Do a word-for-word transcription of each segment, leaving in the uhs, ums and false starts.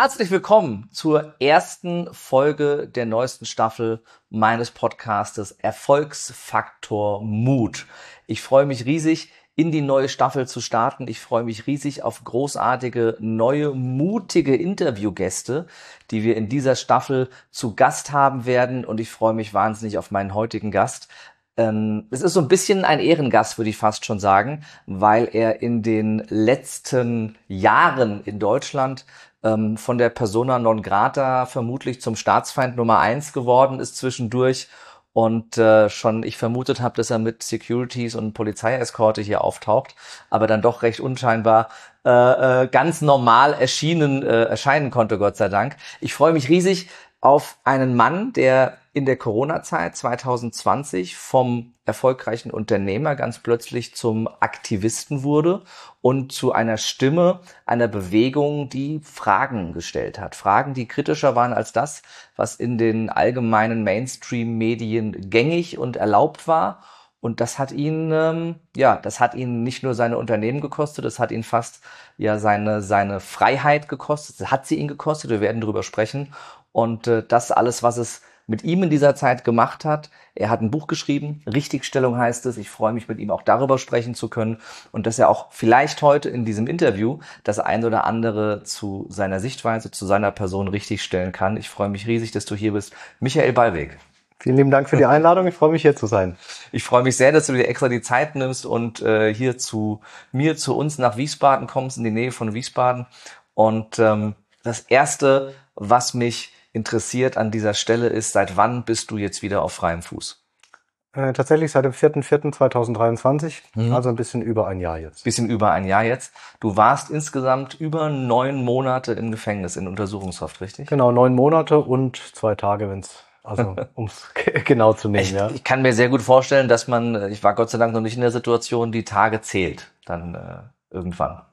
Herzlich willkommen zur ersten Folge der neuesten Staffel meines Podcastes Erfolgsfaktor Mut. Ich freue mich riesig, in die neue Staffel zu starten. Ich freue mich riesig auf großartige, neue, mutige Interviewgäste, die wir in dieser Staffel zu Gast haben werden. Und ich freue mich wahnsinnig auf meinen heutigen Gast. Ähm, es ist so ein bisschen ein Ehrengast, würde ich fast schon sagen, weil er in den letzten Jahren in Deutschland ähm, von der Persona non grata vermutlich zum Staatsfeind Nummer eins geworden ist zwischendurch und äh, schon ich vermutet habe, dass er mit Securities und Polizeieskorte hier auftaucht, aber dann doch recht unscheinbar äh, äh, ganz normal erschienen äh, erscheinen konnte, Gott sei Dank. Ich freue mich riesig auf einen Mann, der in der Corona-Zeit zwanzig zwanzig vom erfolgreichen Unternehmer ganz plötzlich zum Aktivisten wurde und zu einer Stimme einer Bewegung, die Fragen gestellt hat. Fragen, die kritischer waren als das, was in den allgemeinen Mainstream-Medien gängig und erlaubt war. Und das hat ihn, ähm, ja, das hat ihn nicht nur seine Unternehmen gekostet, das hat ihn fast ja seine seine Freiheit gekostet. Das hat sie ihn gekostet. Wir werden darüber sprechen. Und äh, das alles, was es mit ihm in dieser Zeit gemacht hat. Er hat ein Buch geschrieben, Richtigstellung heißt es. Ich freue mich, mit ihm auch darüber sprechen zu können und dass er auch vielleicht heute in diesem Interview das ein oder andere zu seiner Sichtweise, zu seiner Person richtigstellen kann. Ich freue mich riesig, dass du hier bist. Michael Ballweg. Vielen lieben Dank für die Einladung. Ich freue mich, hier zu sein. Ich freue mich sehr, dass du dir extra die Zeit nimmst und äh, hier zu mir, zu uns nach Wiesbaden kommst, in die Nähe von Wiesbaden. Und ähm, das Erste, was mich interessiert an dieser Stelle ist, seit wann bist du jetzt wieder auf freiem Fuß? Äh, tatsächlich seit dem vierten vierten zweitausenddreiundzwanzig, mhm. Also ein bisschen über ein Jahr jetzt. Bisschen über ein Jahr jetzt. Du warst insgesamt über neun Monate im Gefängnis, in Untersuchungshaft, richtig? Genau, neun Monate und zwei Tage, wenn's, also ums genau zu nehmen. Ich, ja. ich kann mir sehr gut vorstellen, dass man, ich war Gott sei Dank noch nicht in der Situation, die Tage zählt dann äh, irgendwann.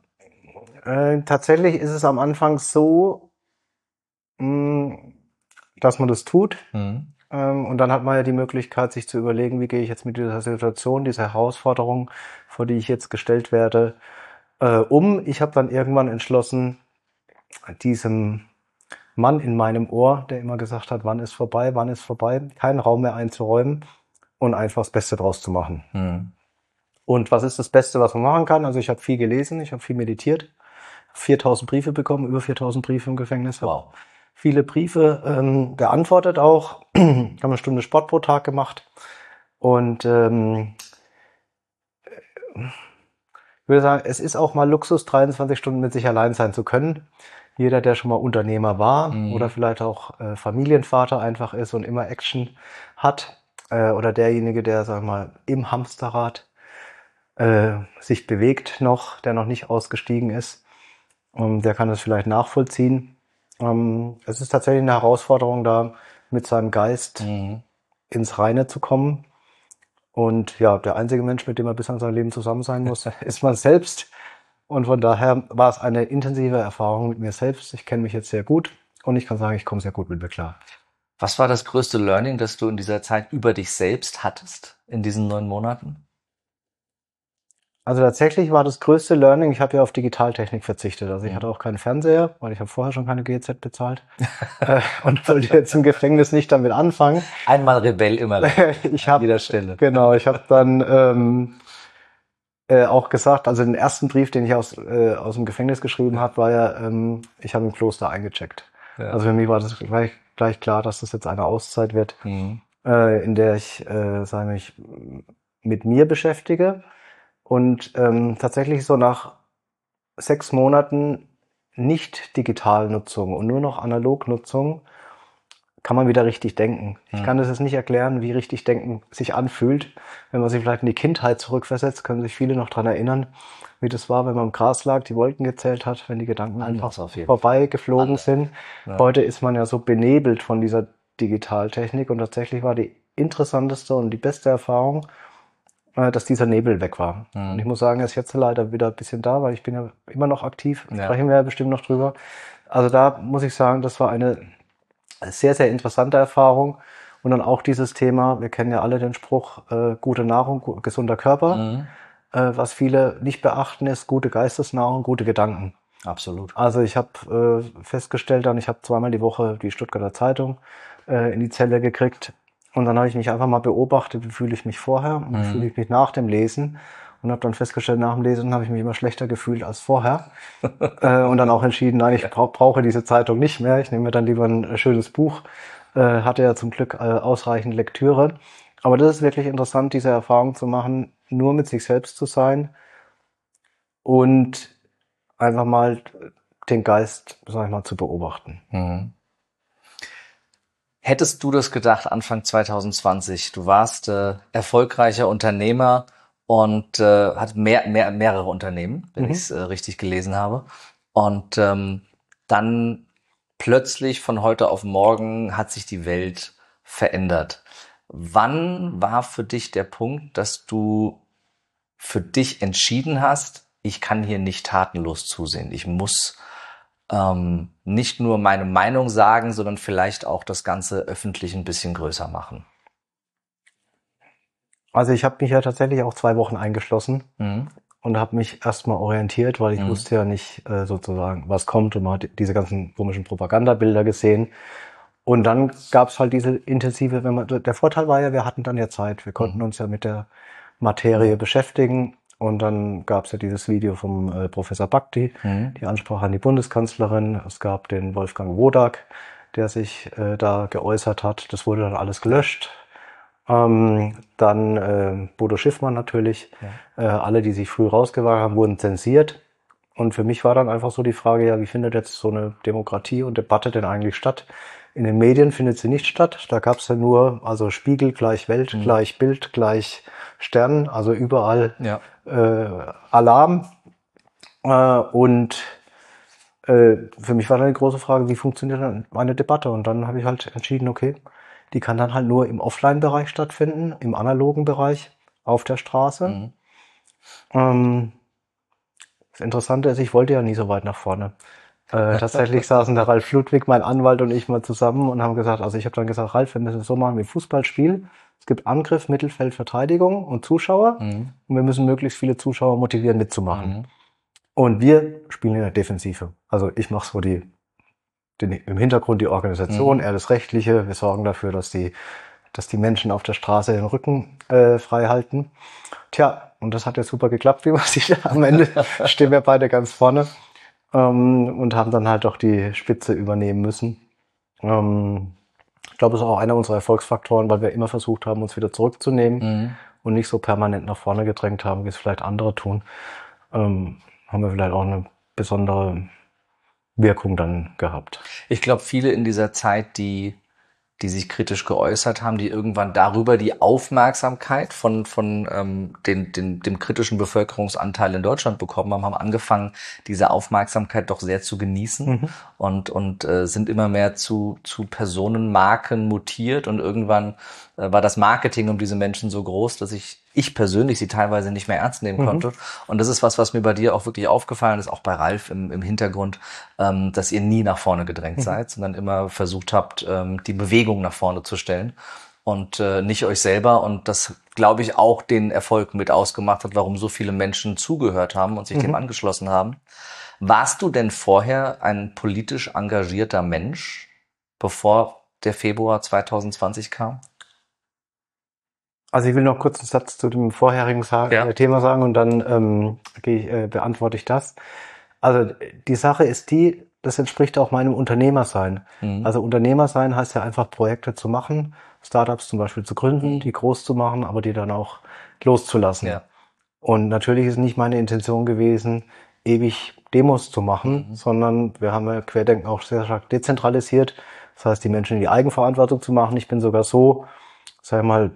Äh, tatsächlich ist es am Anfang so, dass man das tut. Mhm. Und dann hat man ja die Möglichkeit, sich zu überlegen, wie gehe ich jetzt mit dieser Situation, dieser Herausforderung, vor die ich jetzt gestellt werde, um. Ich habe dann irgendwann entschlossen, diesem Mann in meinem Ohr, der immer gesagt hat, wann ist vorbei, wann ist vorbei, keinen Raum mehr einzuräumen und einfach das Beste draus zu machen. Mhm. Und was ist das Beste, was man machen kann? Also ich habe viel gelesen, ich habe viel meditiert, viertausend Briefe bekommen, über viertausend Briefe im Gefängnis. Wow. Viele Briefe ähm, geantwortet auch, haben eine Stunde Sport pro Tag gemacht und ähm, ich würde sagen, es ist auch mal Luxus, dreiundzwanzig Stunden mit sich allein sein zu können. Jeder, der schon mal Unternehmer war mhm. oder vielleicht auch äh, Familienvater einfach ist und immer Action hat äh, oder derjenige, der, sagen wir mal, im Hamsterrad äh, sich bewegt noch, der noch nicht ausgestiegen ist, ähm, der kann das vielleicht nachvollziehen. Es ist tatsächlich eine Herausforderung, da mit seinem Geist mhm. ins Reine zu kommen. Und ja, der einzige Mensch, mit dem er bis an sein Leben zusammen sein muss, ist man selbst. Und von daher war es eine intensive Erfahrung mit mir selbst. Ich kenne mich jetzt sehr gut und ich kann sagen, ich komme sehr gut mit mir klar. Was war das größte Learning, das du in dieser Zeit über dich selbst hattest, in diesen neun Monaten? Also tatsächlich war das größte Learning, ich habe ja auf Digitaltechnik verzichtet. Also ich hatte auch keinen Fernseher, weil ich habe vorher schon keine G Z bezahlt äh, und wollte jetzt im Gefängnis nicht damit anfangen. Einmal Rebell, immer ich hab, an jeder Stelle. Genau, ich habe dann ähm, äh, auch gesagt, also den ersten Brief, den ich aus, äh, aus dem Gefängnis geschrieben habe, war ja, ähm, ich habe im Kloster eingecheckt. Ja. Also für mich war das gleich, gleich klar, dass das jetzt eine Auszeit wird, mhm. äh, in der ich, äh, sage ich, mit mir beschäftige. Und ähm, tatsächlich so nach sechs Monaten nicht Digitalnutzung und nur noch Analognutzung kann man wieder richtig denken. Ich kann das jetzt nicht erklären, wie richtig denken sich anfühlt. Wenn man sich vielleicht in die Kindheit zurückversetzt, können sich viele noch dran erinnern, wie das war, wenn man im Gras lag, die Wolken gezählt hat, wenn die Gedanken einfach vorbei geflogen sind. Ja. Heute ist man ja so benebelt von dieser Digitaltechnik und tatsächlich war die interessanteste und die beste Erfahrung, dass dieser Nebel weg war. Mhm. Und ich muss sagen, er ist jetzt leider wieder ein bisschen da, weil ich bin ja immer noch aktiv. Ja. Sprechen wir ja bestimmt noch drüber. Also da muss ich sagen, das war eine sehr, sehr interessante Erfahrung. Und dann auch dieses Thema, wir kennen ja alle den Spruch, äh, gute Nahrung, gu- gesunder Körper. Mhm. Äh, was viele nicht beachten, ist gute Geistesnahrung, gute Gedanken. Absolut. Also ich habe äh, festgestellt, dann ich habe zweimal die Woche die Stuttgarter Zeitung äh, in die Zelle gekriegt und dann habe ich mich einfach mal beobachtet, wie fühle ich mich vorher und wie fühle ich mich nach dem Lesen und habe dann festgestellt, nach dem Lesen habe ich mich immer schlechter gefühlt als vorher äh, und dann auch entschieden, nein, ich bra brauche diese Zeitung nicht mehr, ich nehme mir dann lieber ein äh, schönes Buch, äh, hatte ja zum Glück äh, ausreichend Lektüre, aber das ist wirklich interessant, diese Erfahrung zu machen, nur mit sich selbst zu sein und einfach mal den Geist, sag ich mal, zu beobachten. Mhm. Hättest du das gedacht Anfang zwanzig zwanzig? Du warst äh, erfolgreicher Unternehmer und äh, hat mehr, mehr, mehrere Unternehmen, wenn Mhm. ich es äh, richtig gelesen habe. Und ähm, dann plötzlich von heute auf morgen hat sich die Welt verändert. Wann war für dich der Punkt, dass du für dich entschieden hast, ich kann hier nicht tatenlos zusehen. Ich muss ähm, nicht nur meine Meinung sagen, sondern vielleicht auch das Ganze öffentlich ein bisschen größer machen. Also ich habe mich ja tatsächlich auch zwei Wochen eingeschlossen Mhm. und habe mich erstmal orientiert, weil ich Mhm. wusste ja nicht äh, sozusagen, was kommt und man hat diese ganzen komischen Propagandabilder gesehen. Und dann gab es halt diese intensive, wenn man, der Vorteil war ja, wir hatten dann ja Zeit, wir konnten Mhm. uns ja mit der Materie Ja. beschäftigen. Und dann gab es ja dieses Video vom äh, Professor Bhakti, Mhm. die Ansprache an die Bundeskanzlerin. Es gab den Wolfgang Wodak, der sich äh, da geäußert hat. Das wurde dann alles gelöscht. Ähm, dann äh, Bodo Schiffmann natürlich. Ja. Äh, alle, die sich früh rausgewagt haben, wurden zensiert. Und für mich war dann einfach so die Frage, ja, wie findet jetzt so eine Demokratie und Debatte denn eigentlich statt? In den Medien findet sie nicht statt. Da gab es ja nur, also Spiegel gleich Welt, Mhm. gleich Bild, gleich Stern, also überall Ja. äh, Alarm. Äh, und äh, für mich war dann die große Frage, wie funktioniert dann eine Debatte? Und dann habe ich halt entschieden, okay, die kann dann halt nur im Offline-Bereich stattfinden, im analogen Bereich, auf der Straße. Mhm. Ähm, das Interessante ist, ich wollte ja nie so weit nach vorne. Äh, tatsächlich saßen der Ralf Ludwig, mein Anwalt und ich mal zusammen und haben gesagt, also ich habe dann gesagt, Ralf, wir müssen es so machen wie Fußballspiel. Es gibt Angriff, Mittelfeld, Verteidigung und Zuschauer Mhm. und wir müssen möglichst viele Zuschauer motivieren, mitzumachen. Mhm. Und wir spielen in der Defensive. Also ich mache so die, den, im Hintergrund die Organisation, Mhm. er das Rechtliche. Wir sorgen dafür, dass die, dass die Menschen auf der Straße den Rücken äh, frei halten. Tja, und das hat ja super geklappt, wie man sieht. Am Ende stehen wir beide ganz vorne. Ähm, und haben dann halt auch die Spitze übernehmen müssen. Ähm, ich glaube, es ist auch einer unserer Erfolgsfaktoren, weil wir immer versucht haben, uns wieder zurückzunehmen Mhm. und nicht so permanent nach vorne gedrängt haben, wie es vielleicht andere tun. Ähm, haben wir vielleicht auch eine besondere Wirkung dann gehabt. Ich glaube, viele in dieser Zeit, die die sich kritisch geäußert haben, die irgendwann darüber die Aufmerksamkeit von von ähm, den, den, dem kritischen Bevölkerungsanteil in Deutschland bekommen haben, haben angefangen, diese Aufmerksamkeit doch sehr zu genießen Mhm. und und äh, sind immer mehr zu zu Personenmarken mutiert und irgendwann äh, war das Marketing um diese Menschen so groß, dass ich ich persönlich sie teilweise nicht mehr ernst nehmen Mhm. konnte. Und das ist was, was mir bei dir auch wirklich aufgefallen ist, auch bei Ralf im, im Hintergrund, ähm, dass ihr nie nach vorne gedrängt Mhm. seid, sondern immer versucht habt, ähm, die Bewegung nach vorne zu stellen und äh, nicht euch selber. Und das, glaube ich, auch den Erfolg mit ausgemacht hat, warum so viele Menschen zugehört haben und sich Mhm. dem angeschlossen haben. Warst du denn vorher ein politisch engagierter Mensch, bevor der Februar zwanzig zwanzig kam? Also ich will noch kurz einen Satz zu dem vorherigen Sa Ja. äh, Thema sagen und dann ähm, gehe ich, äh, beantworte ich das. Also die Sache ist die, das entspricht auch meinem Unternehmersein. Mhm. Also Unternehmersein heißt ja einfach Projekte zu machen, Startups zum Beispiel zu gründen, Mhm. die groß zu machen, aber die dann auch loszulassen. Ja. Und natürlich ist nicht meine Intention gewesen, ewig Demos zu machen, Mhm. sondern wir haben ja Querdenken auch sehr stark dezentralisiert. Das heißt, die Menschen in die Eigenverantwortung zu machen. Ich bin sogar so, sag ich mal,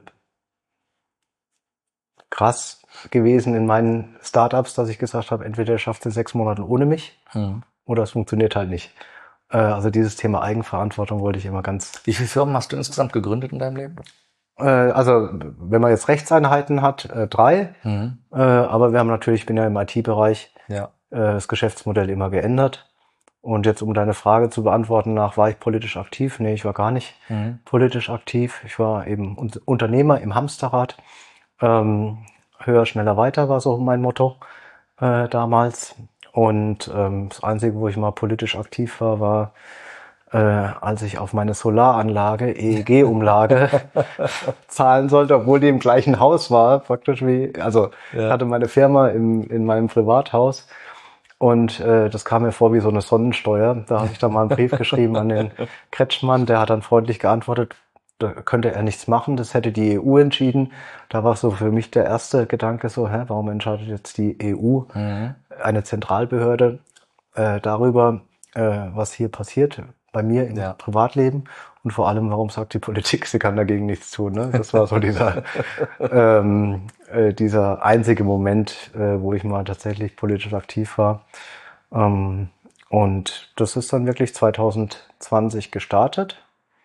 krass gewesen in meinen Startups, dass ich gesagt habe, entweder schafft es in sechs Monaten ohne mich Mhm. oder es funktioniert halt nicht. Äh, also dieses Thema Eigenverantwortung wollte ich immer ganz. Wie viele Firmen hast du insgesamt gegründet in deinem Leben? Äh, also wenn man jetzt Rechtseinheiten hat, äh, drei. Mhm. Äh, aber wir haben natürlich, ich bin ja im I T-Bereich, Ja. äh, das Geschäftsmodell immer geändert. Und jetzt, um deine Frage zu beantworten, nach war ich politisch aktiv? Nee, ich war gar nicht Mhm. politisch aktiv. Ich war eben Un- Unternehmer im Hamsterrad. Ähm, höher, schneller, weiter war so mein Motto äh, damals. Und ähm, das Einzige, wo ich mal politisch aktiv war, war, äh, als ich auf meine Solaranlage, E E G-Umlage, zahlen sollte, obwohl die im gleichen Haus war, praktisch wie, also Ja. ich hatte meine Firma im, in meinem Privathaus und äh, das kam mir vor wie so eine Sonnensteuer. Da habe ich dann mal einen Brief geschrieben an den Kretschmann, der hat dann freundlich geantwortet, da könnte er nichts machen, das hätte die E U entschieden. Da war so für mich der erste Gedanke so, hä, warum entscheidet jetzt die E U, mhm. eine Zentralbehörde, äh, darüber, äh, was hier passiert bei mir im ja. Privatleben und vor allem, warum sagt die Politik, sie kann dagegen nichts tun. Ne? Das war so dieser, ähm, äh, dieser einzige Moment, äh, wo ich mal tatsächlich politisch aktiv war. Ähm, und das ist dann wirklich zwanzig zwanzig gestartet.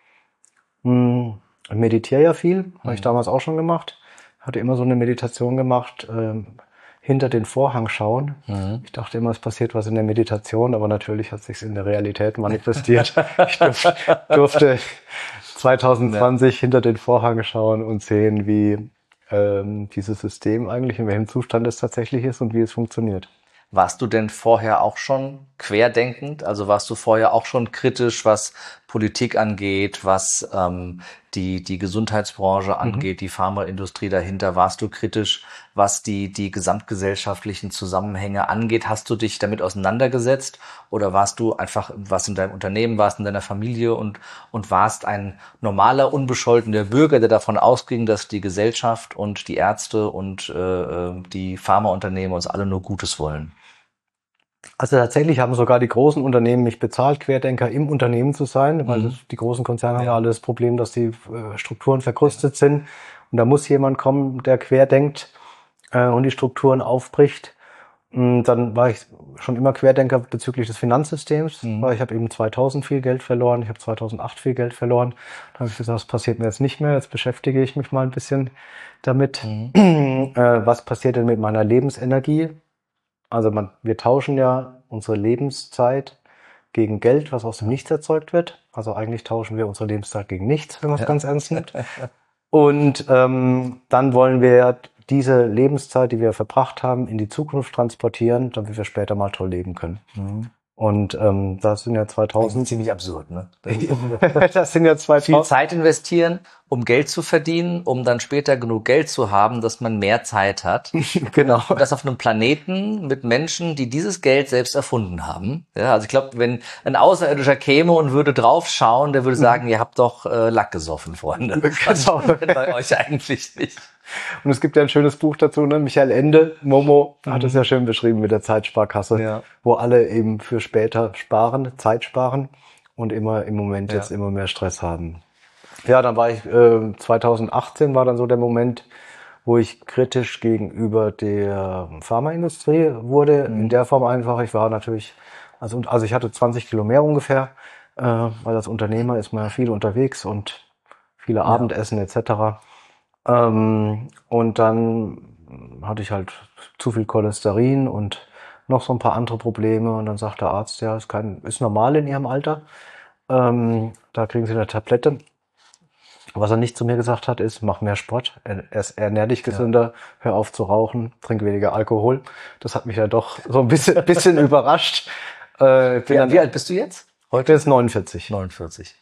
Hm, ich meditiere ja viel, habe mhm. ich damals auch schon gemacht. Hatte immer so eine Meditation gemacht, ähm, hinter den Vorhang schauen. Mhm. Ich dachte immer, es passiert was in der Meditation, aber natürlich hat es sich in der Realität manifestiert. Ich durfte, durfte zwanzig zwanzig ja. hinter den Vorhang schauen und sehen, wie ähm, dieses System eigentlich, in welchem Zustand es tatsächlich ist und wie es funktioniert. Warst du denn vorher auch schon querdenkend? Also warst du vorher auch schon kritisch, was Politik angeht, was ähm, die die Gesundheitsbranche angeht, mhm. die Pharmaindustrie dahinter? Warst du kritisch, was die die gesamtgesellschaftlichen Zusammenhänge angeht? Hast du dich damit auseinandergesetzt oder warst du einfach, was in deinem Unternehmen, warst in deiner Familie und und warst ein normaler, unbescholtener Bürger, der davon ausging, dass die Gesellschaft und die Ärzte und äh, die Pharmaunternehmen uns alle nur Gutes wollen? Also tatsächlich haben sogar die großen Unternehmen mich bezahlt, Querdenker im Unternehmen zu sein, weil mhm. die großen Konzerne ja. haben ja alle das Problem, dass die äh, Strukturen verkrustet ja. sind. Und da muss jemand kommen, der querdenkt äh, und die Strukturen aufbricht. Und dann war ich schon immer Querdenker bezüglich des Finanzsystems, mhm. weil ich habe eben zweitausend viel Geld verloren, ich habe zweitausendacht viel Geld verloren. Da habe ich gesagt, das passiert mir jetzt nicht mehr, jetzt beschäftige ich mich mal ein bisschen damit. Mhm. äh, was passiert denn mit meiner Lebensenergie? Also man, wir tauschen ja unsere Lebenszeit gegen Geld, was aus dem Nichts erzeugt wird. Also eigentlich tauschen wir unsere Lebenszeit gegen nichts, wenn man es ja. ganz ernst nimmt. Und ähm, dann wollen wir diese Lebenszeit, die wir verbracht haben, in die Zukunft transportieren, damit wir später mal toll leben können. Mhm. Und ähm, das sind ja zweitausend... ziemlich absurd, ne? Das, das sind ja zweitausend... Viel Zeit investieren, um Geld zu verdienen, um dann später genug Geld zu haben, dass man mehr Zeit hat. Genau. Und das auf einem Planeten mit Menschen, die dieses Geld selbst erfunden haben. Ja, also ich glaube, wenn ein Außerirdischer käme und würde draufschauen, der würde sagen, ihr habt doch äh, Lack gesoffen, Freunde. Genau. Bei euch eigentlich nicht. Und es gibt ja ein schönes Buch dazu, ne? Michael Ende, Momo, mhm. hat es ja schön beschrieben mit der Zeitsparkasse, ja. wo alle eben für später sparen, Zeit sparen und immer im Moment ja. jetzt immer mehr Stress haben. Ja, dann war ich, äh, zweitausendachtzehn war dann so der Moment, wo ich kritisch gegenüber der Pharmaindustrie wurde. Mhm. In der Form einfach, ich war natürlich, also, also ich hatte zwanzig Kilo mehr ungefähr, äh, weil als Unternehmer ist man ja viel unterwegs und viele ja. Abendessen et cetera. Ähm, und dann hatte ich halt zu viel Cholesterin und noch so ein paar andere Probleme. Und dann sagt der Arzt, ja, ist kein, ist normal in Ihrem Alter. Ähm, da kriegen Sie eine Tablette. Was er nicht zu mir gesagt hat, ist, mach mehr Sport, er, ernähr dich gesünder, ja. hör auf zu rauchen, trink weniger Alkohol. Das hat mich ja doch so ein bisschen, bisschen überrascht. Äh, bin ja, dann, wie alt bist du jetzt? Heute ist neunundvierzig. neunundvierzig.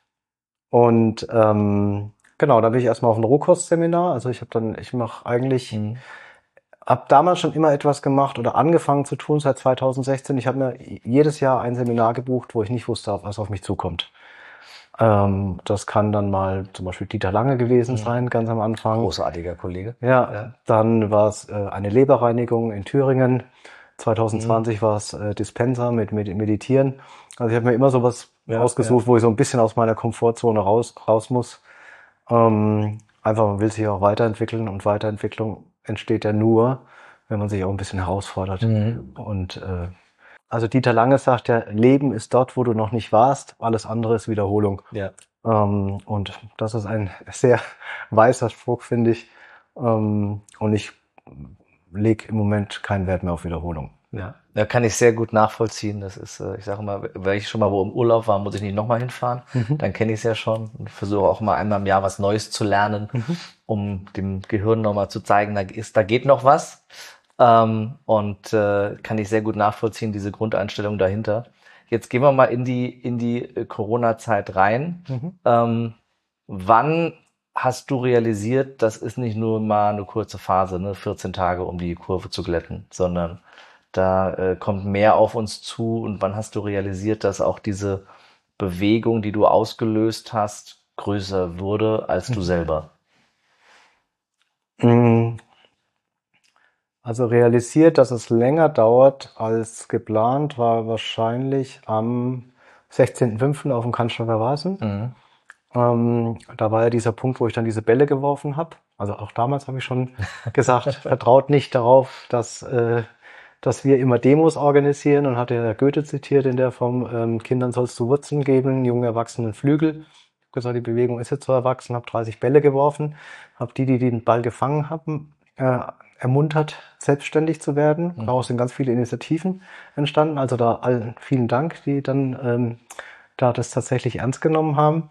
Und ähm, genau, da bin ich erstmal auf ein Rohkostseminar. Also ich habe dann, ich mache eigentlich, mhm. habe damals schon immer etwas gemacht oder angefangen zu tun seit zweitausendsechzehn. Ich habe mir jedes Jahr ein Seminar gebucht, wo ich nicht wusste, was auf mich zukommt. Ähm, das kann dann mal zum Beispiel Dieter Lange gewesen mhm. sein, ganz am Anfang. Großartiger Kollege. Ja, ja. Dann war es äh, eine Leberreinigung in Thüringen. zweitausendzwanzig mhm. war es äh, Dispenser mit, mit Meditieren. Also ich habe mir immer sowas ja, ausgesucht, ja. wo ich so ein bisschen aus meiner Komfortzone raus, raus muss. Ähm, einfach, man will sich auch weiterentwickeln und Weiterentwicklung entsteht ja nur, wenn man sich auch ein bisschen herausfordert. Mhm. Und äh, also Dieter Lange sagt ja, Leben ist dort, wo du noch nicht warst, alles andere ist Wiederholung. Ja. Ähm, und das ist ein sehr weiser Spruch, finde ich. Ähm, und ich lege im Moment keinen Wert mehr auf Wiederholung. Ja, da kann ich sehr gut nachvollziehen. Das ist, ich sage immer, wenn ich schon mal wo im Urlaub war, muss ich nicht nochmal hinfahren. Mhm. Dann kenne ich es ja schon und versuche auch mal einmal im Jahr was Neues zu lernen, mhm. um dem Gehirn nochmal zu zeigen, da ist, da geht noch was. Ähm, und äh, kann ich sehr gut nachvollziehen, diese Grundeinstellung dahinter. Jetzt gehen wir mal in die, in die äh, Corona-Zeit rein. Mhm. Ähm, wann hast du realisiert, das ist nicht nur mal eine kurze Phase, ne, vierzehn Tage, um die Kurve zu glätten, sondern da äh, kommt mehr auf uns zu. Und wann hast du realisiert, dass auch diese Bewegung, die du ausgelöst hast, größer wurde als du selber? Mm, Also realisiert, dass es länger dauert als geplant, war wahrscheinlich am sechzehnten fünften auf dem Cannstatter Wasen. Mhm. Ähm, da war ja dieser Punkt, wo ich dann diese Bälle geworfen habe. Also auch damals habe ich schon gesagt, vertraut nicht darauf, dass, äh, dass wir immer Demos organisieren, und hatte ja Goethe zitiert in der Form, ähm, Kindern sollst du Wurzeln geben, jungen Erwachsenen Flügel. Ich habe gesagt, die Bewegung ist jetzt so erwachsen, habe dreißig Bälle geworfen, habe die, die den Ball gefangen haben, äh, ermuntert, selbstständig zu werden. Mhm. Daraus sind ganz viele Initiativen entstanden. Also da allen vielen Dank, die dann ähm, da das tatsächlich ernst genommen haben.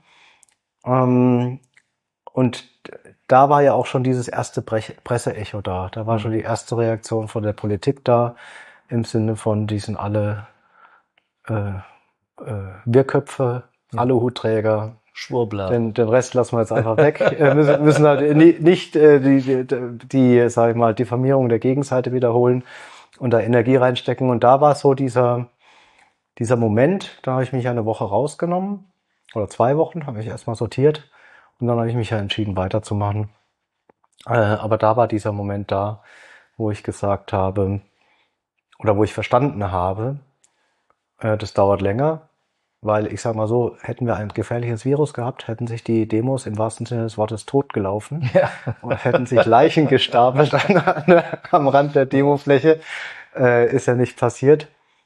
Ähm, und da war ja auch schon dieses erste Brech Presseecho da. Da war Mhm. schon die erste Reaktion von der Politik da, im Sinne von, die sind alle äh, äh, Wirrköpfe, Ja. Aluhutträger. Schwurbler. Den, den Rest lassen wir jetzt einfach weg. äh, müssen, müssen halt nie, nicht äh, die, die, die, sag ich mal, Diffamierung der Gegenseite wiederholen und da Energie reinstecken. Und da war so dieser, dieser Moment, da habe ich mich eine Woche rausgenommen, oder zwei Wochen, habe ich erstmal sortiert, und dann habe ich mich ja entschieden, weiterzumachen. Äh, aber da war dieser Moment da, wo ich gesagt habe, oder wo ich verstanden habe, äh, das dauert länger, weil ich sag mal so, hätten wir ein gefährliches Virus gehabt, hätten sich die Demos im wahrsten Sinne des Wortes totgelaufen, Ja. und hätten sich Leichen gestapelt an, an, am Rand der Demofläche. Äh, ist ja nicht passiert.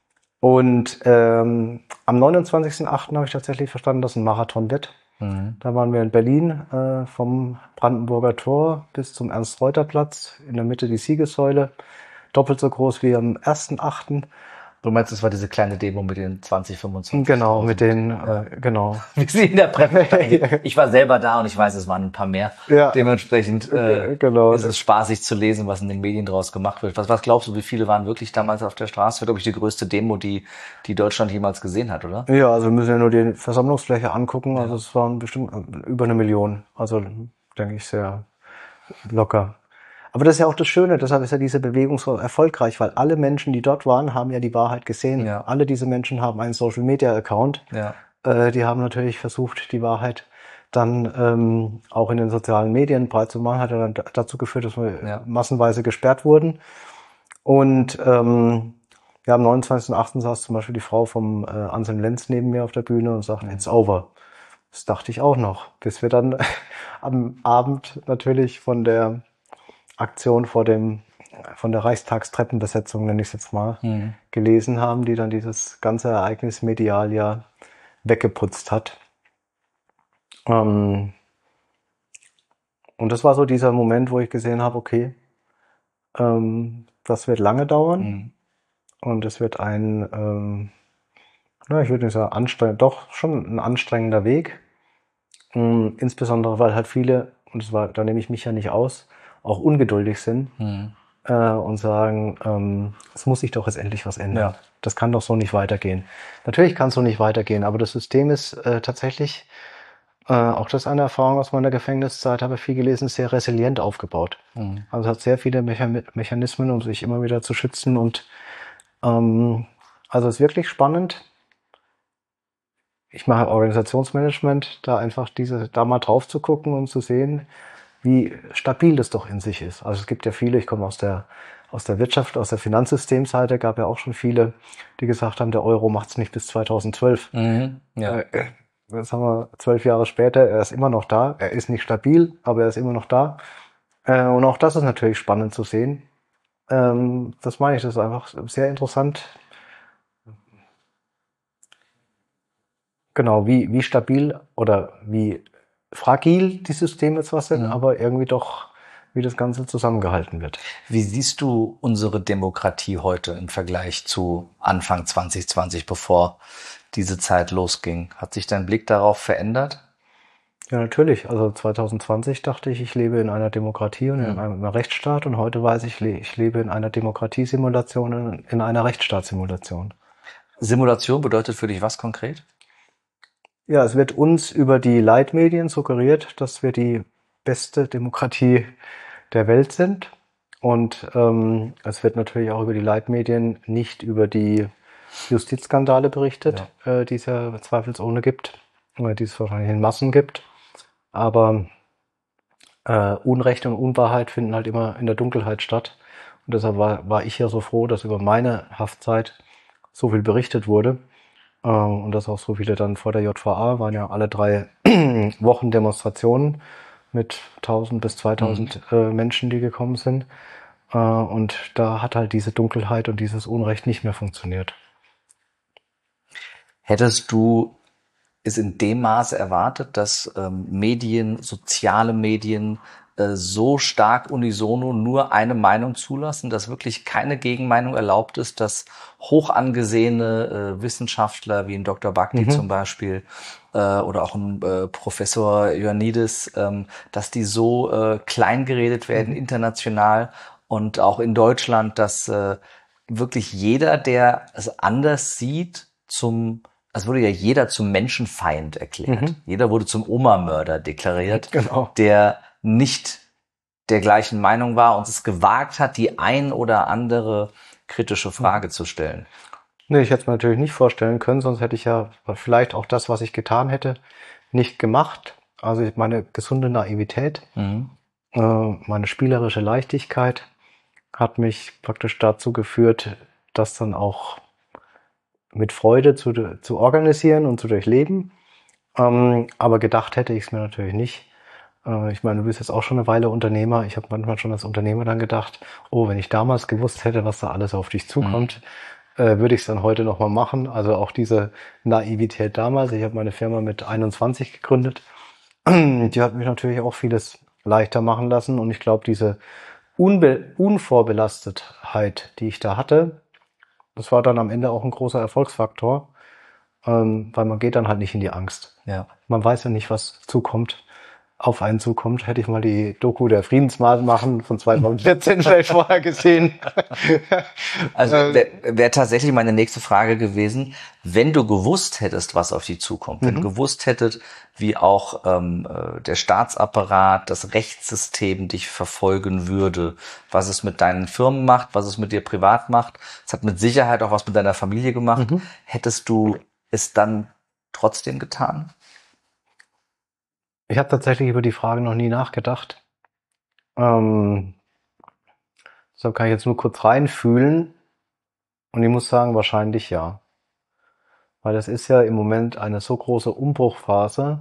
Und ähm, am neunundzwanzigsten achten habe ich tatsächlich verstanden, dass ein Marathon wird. Mhm. Da waren wir in Berlin, äh, vom Brandenburger Tor bis zum Ernst-Reuter-Platz, in der Mitte die Siegessäule, doppelt so groß wie am ersten achten Du meinst, das war diese kleine Demo mit den zwanzig, fünfundzwanzig? Genau, mit den, Ja. äh, genau. Wie sie in der Presse. Ich war selber da und ich weiß, es waren ein paar mehr. Ja. Dementsprechend äh, Genau. ist es spaßig zu lesen, was in den Medien draus gemacht wird. Was, was glaubst du, wie viele waren wirklich damals auf der Straße? Das war, glaube ich, die größte Demo, die, die Deutschland jemals gesehen hat, oder? Ja, also wir müssen ja nur die Versammlungsfläche angucken. Also Ja. es waren bestimmt über eine Million. Also denke ich sehr locker. Aber das ist ja auch das Schöne, deshalb ist ja diese Bewegung so erfolgreich, weil alle Menschen, die dort waren, haben ja die Wahrheit gesehen. Ja. Alle diese Menschen haben einen Social-Media-Account. Ja. Äh, die haben natürlich versucht, die Wahrheit dann ähm, auch in den sozialen Medien breit zu machen. Hat ja dann dazu geführt, dass wir Ja. massenweise gesperrt wurden. Und ähm, ja, am neunundzwanzigsten achten saß zum Beispiel die Frau vom äh, Anselm Lenz neben mir auf der Bühne und sagte, it's over. Das dachte ich auch noch, bis wir dann am Abend natürlich von der Aktion vor dem, von der Reichstagstreppenbesetzung, nenne ich es jetzt mal, Mhm. gelesen haben, die dann dieses ganze Ereignis medial ja weggeputzt hat. Ähm, und das war so dieser Moment, wo ich gesehen habe, okay, ähm, das wird lange dauern. Mhm. Und es wird ein, ähm, na, ich würde nicht sagen anstrengend, doch schon ein anstrengender Weg. Ähm, insbesondere, weil halt viele, und das war, da nehme ich mich ja nicht aus, auch ungeduldig sind. Mhm. Äh, und sagen, ähm, es muss sich doch jetzt endlich was ändern. Ja. Das kann doch so nicht weitergehen. Natürlich kann es so nicht weitergehen, aber das System ist äh, tatsächlich, äh, auch das ist eine Erfahrung aus meiner Gefängniszeit, habe ich viel gelesen, sehr resilient aufgebaut. Mhm. Also es hat sehr viele Mechan Mechanismen, um sich immer wieder zu schützen, und ähm, also es ist wirklich spannend. Ich mache Organisationsmanagement, da einfach diese, da mal drauf zu gucken und zu sehen, wie stabil das doch in sich ist. Also es gibt ja viele, ich komme aus der, aus der Wirtschaft, aus der Finanzsystemseite, gab ja auch schon viele, die gesagt haben, der Euro macht es nicht bis zweitausendzwölf. Mhm. Ja. Äh, jetzt haben wir zwölf Jahre später, er ist immer noch da, er ist nicht stabil, aber er ist immer noch da. Äh, und auch das ist natürlich spannend zu sehen. Ähm, das meine ich, das ist einfach sehr interessant. Genau, wie, wie stabil oder wie fragil die Systeme zwar sind, Mhm. aber irgendwie doch, wie das Ganze zusammengehalten wird. Wie siehst du unsere Demokratie heute im Vergleich zu Anfang zwanzig zwanzig, bevor diese Zeit losging? Hat sich dein Blick darauf verändert? Ja, natürlich. Also zwanzig zwanzig dachte ich, ich lebe in einer Demokratie und in Mhm. einem Rechtsstaat und heute weiß ich, le- ich lebe in einer Demokratiesimulation und in einer Rechtsstaatssimulation. Simulation bedeutet für dich was konkret? Ja, es wird uns über die Leitmedien suggeriert, dass wir die beste Demokratie der Welt sind. Und ähm, es wird natürlich auch über die Leitmedien nicht über die Justizskandale berichtet, äh, die es ja zweifelsohne gibt, oder die es wahrscheinlich in Massen gibt. Aber äh, Unrecht und Unwahrheit finden halt immer in der Dunkelheit statt. Und deshalb war, war ich ja so froh, dass über meine Haftzeit so viel berichtet wurde. Äh, und dass auch so viele dann vor der J V A waren ja alle drei Wochen Demonstrationen mit tausend bis Mhm. zweitausend äh, Menschen, die gekommen sind. Äh, und da hat halt diese Dunkelheit und dieses Unrecht nicht mehr funktioniert. Hättest du es in dem Maße erwartet, dass ähm, Medien, soziale Medien äh, so stark unisono nur eine Meinung zulassen, dass wirklich keine Gegenmeinung erlaubt ist, dass hoch angesehene äh, Wissenschaftler wie ein Doktor Bhakti zum Mhm. Beispiel äh, oder auch ein äh, Professor Ioannidis, ähm, dass die so äh, klein geredet werden Mhm. international und auch in Deutschland, dass äh, wirklich jeder, der es anders sieht, zum es wurde ja jeder zum Menschenfeind erklärt. Mhm. Jeder wurde zum Oma-Mörder deklariert, Genau. der nicht der gleichen Meinung war und es gewagt hat, die ein oder andere kritische Mhm. Frage zu stellen. Nee, ich hätte es mir natürlich nicht vorstellen können, sonst hätte ich ja vielleicht auch das, was ich getan hätte, nicht gemacht. Also ich- meine gesunde Naivität, Mhm. äh, meine spielerische Leichtigkeit hat mich praktisch dazu geführt, das dann auch mit Freude zu, zu organisieren und zu durchleben. Ähm, aber gedacht hätte ich es mir natürlich nicht. Äh, ich meine, du bist jetzt auch schon eine Weile Unternehmer. Ich habe manchmal schon als Unternehmer dann gedacht, oh, wenn ich damals gewusst hätte, was da alles auf dich Mhm. zukommt, äh, würde ich es dann heute nochmal machen. Also auch diese Naivität damals. Ich habe meine Firma mit einundzwanzig gegründet. Die hat mich natürlich auch vieles leichter machen lassen. Und ich glaube, diese Unbe Unvorbelastetheit, die ich da hatte, das war dann am Ende auch ein großer Erfolgsfaktor, ähm, weil man geht dann halt nicht in die Angst. Ja. Man weiß ja nicht, was zukommt, auf einen zukommt. Hätte ich mal die Doku der Friedensmaßen machen von zweitausendvierzehn vielleicht vorher gesehen. Also äh, wäre wär tatsächlich meine nächste Frage gewesen, wenn du gewusst hättest, was auf dich zukommt, wenn du mhm. gewusst hättest, wie auch ähm, äh, der Staatsapparat, das Rechtssystem dich verfolgen würde, was es mit deinen Firmen macht, was es mit dir privat macht, es hat mit Sicherheit auch was mit deiner Familie gemacht, Mhm. hättest du es dann trotzdem getan? Ich habe tatsächlich über die Frage noch nie nachgedacht. Ähm, deshalb kann ich jetzt nur kurz reinfühlen und ich muss sagen, wahrscheinlich ja. Weil es ist ja im Moment eine so große Umbruchphase,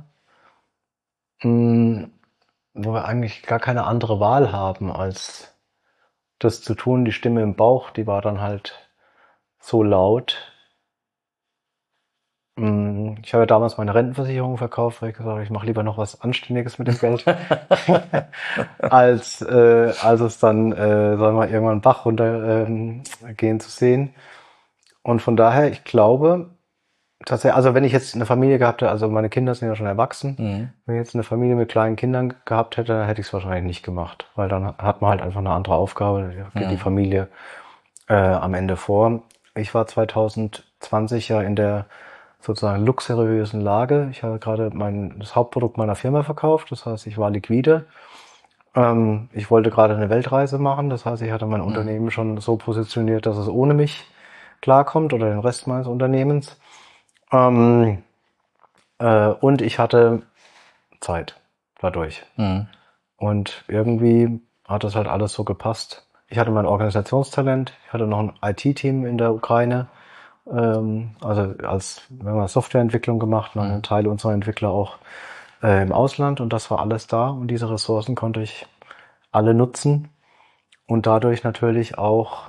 mh, wo wir eigentlich gar keine andere Wahl haben, als das zu tun. Die Stimme im Bauch, die war dann halt so laut. Mh, Ich habe ja damals meine Rentenversicherung verkauft, weil ich gesagt habe, ich mache lieber noch was Anständiges mit dem Geld, als, äh, als es dann, äh, sagen wir mal, irgendwann Bach runtergehen ähm, gehen zu sehen. Und von daher, ich glaube, tatsächlich, also wenn ich jetzt eine Familie gehabt hätte, also meine Kinder sind ja schon erwachsen, Mhm. wenn ich jetzt eine Familie mit kleinen Kindern gehabt hätte, dann hätte ich es wahrscheinlich nicht gemacht, weil dann hat man halt einfach eine andere Aufgabe, da geht die Mhm. Familie äh, am Ende vor. Ich war zwanzig zwanzig ja in der sozusagen luxuriösen Lage. Ich habe gerade mein, das Hauptprodukt meiner Firma verkauft, das heißt, ich war liquide. Ähm, ich wollte gerade eine Weltreise machen, das heißt, ich hatte mein Mhm. Unternehmen schon so positioniert, dass es ohne mich klarkommt oder den Rest meines Unternehmens. Ähm, äh, und ich hatte Zeit dadurch. Mhm. Und irgendwie hat das halt alles so gepasst. Ich hatte mein Organisationstalent, ich hatte noch ein I T-Team in der Ukraine, ähm, also als wir haben Softwareentwicklung gemacht, noch einen Mhm. Teil unserer Entwickler auch äh, im Ausland und das war alles da und diese Ressourcen konnte ich alle nutzen und dadurch natürlich auch,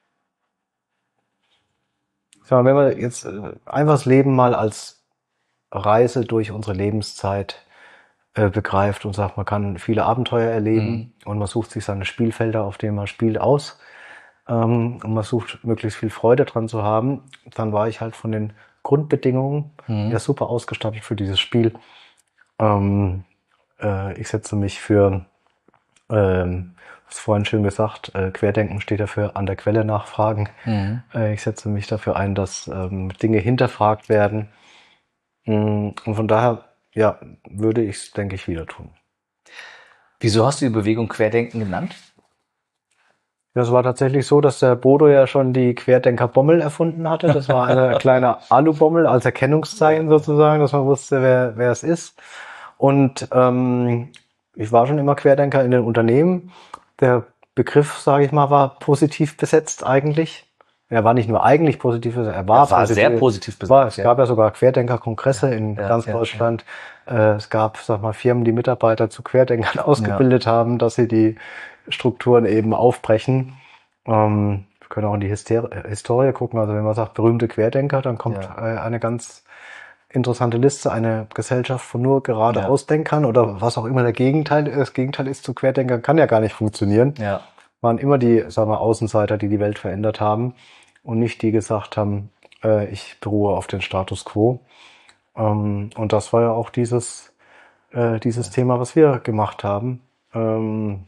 ich sag mal, wenn wir jetzt äh, einfach das Leben mal als Reise durch unsere Lebenszeit äh, begreift und sagt, man kann viele Abenteuer Mhm. erleben und man sucht sich seine Spielfelder, auf denen man spielt, aus ähm, und man sucht möglichst viel Freude dran zu haben, dann war ich halt von den Grundbedingungen ja Mhm. super ausgestattet für dieses Spiel. Ähm, äh, ich setze mich für, ähm, hast vorhin schön gesagt, äh, Querdenken steht dafür an der Quelle nachfragen. Mhm. Äh, ich setze mich dafür ein, dass ähm, Dinge hinterfragt werden. Mm, Und von daher, ja, würde ich es, denke ich, wieder tun. Wieso hast du die Bewegung Querdenken genannt? Das war tatsächlich so, dass der Bodo ja schon die Querdenker-Bommel erfunden hatte. Das war eine kleine Alubommel als Erkennungszeichen sozusagen, dass man wusste, wer, wer es ist. Und ähm, ich war schon immer Querdenker in den Unternehmen. Der Begriff, sage ich mal, war positiv besetzt eigentlich. Er war nicht nur eigentlich positiv besetzt, er war, Er war positiv, sehr positiv besetzt, war, es ja. gab ja sogar Querdenker-Kongresse in Ja, ganz ja, Deutschland. Äh, es gab, sag mal, Firmen, die Mitarbeiter zu Querdenkern ausgebildet haben, dass sie die Strukturen eben aufbrechen. Ähm, wir können auch in die Hyster Historie gucken. Also wenn man sagt berühmte Querdenker, dann kommt Ja. äh, eine ganz interessante Liste, eine Gesellschaft von nur gerade Ja. Ausdenkern oder was auch immer der Gegenteil, das Gegenteil ist zu Querdenkern, kann ja gar nicht funktionieren. Ja. Waren immer die, sagen wir, Außenseiter, die die Welt verändert haben und nicht die gesagt haben, äh, ich beruhe auf den Status quo. Ähm, und das war ja auch dieses, äh, dieses Thema, was wir gemacht haben. Ähm,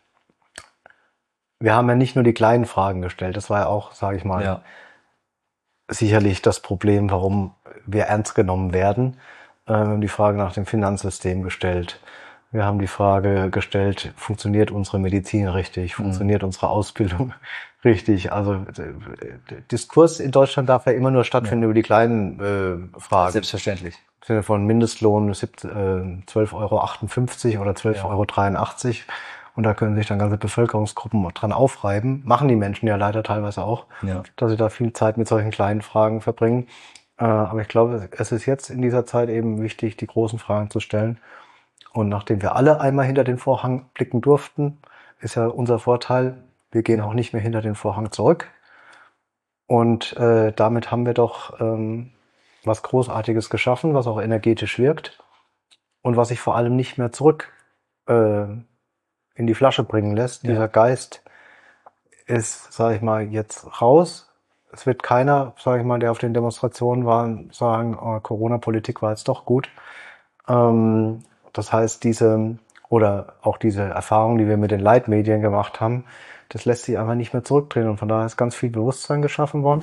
wir haben ja nicht nur die kleinen Fragen gestellt, das war ja auch, sage ich mal, Ja. sicherlich das Problem, warum wir ernst genommen werden. Äh, Wir haben die Frage nach dem Finanzsystem gestellt. Wir haben die Frage gestellt, funktioniert unsere Medizin richtig? Funktioniert unsere Ausbildung richtig? Also äh, Diskurs in Deutschland darf ja immer nur stattfinden über die kleinen äh, Fragen. Selbstverständlich. Im Sinne von Mindestlohn zwölf Euro achtundfünfzig oder zwölf Euro dreiundachtzig. Und da können sich dann ganze Bevölkerungsgruppen dran aufreiben. Machen die Menschen ja leider teilweise auch, Ja. dass sie da viel Zeit mit solchen kleinen Fragen verbringen. Äh, Aber ich glaube, es ist jetzt in dieser Zeit eben wichtig, die großen Fragen zu stellen. Und nachdem wir alle einmal hinter den Vorhang blicken durften, ist ja unser Vorteil, wir gehen auch nicht mehr hinter den Vorhang zurück. Und äh, damit haben wir doch ähm, was Großartiges geschaffen, was auch energetisch wirkt und was sich vor allem nicht mehr zurück äh, in die Flasche bringen lässt. Ja. Dieser Geist ist, sage ich mal, jetzt raus. Es wird keiner, sage ich mal, der auf den Demonstrationen war, sagen, oh, Corona-Politik war jetzt doch gut. Ähm, das heißt, diese oder auch diese Erfahrung, die wir mit den Leitmedien gemacht haben, das lässt sich einfach nicht mehr zurückdrehen. Und von daher ist ganz viel Bewusstsein geschaffen worden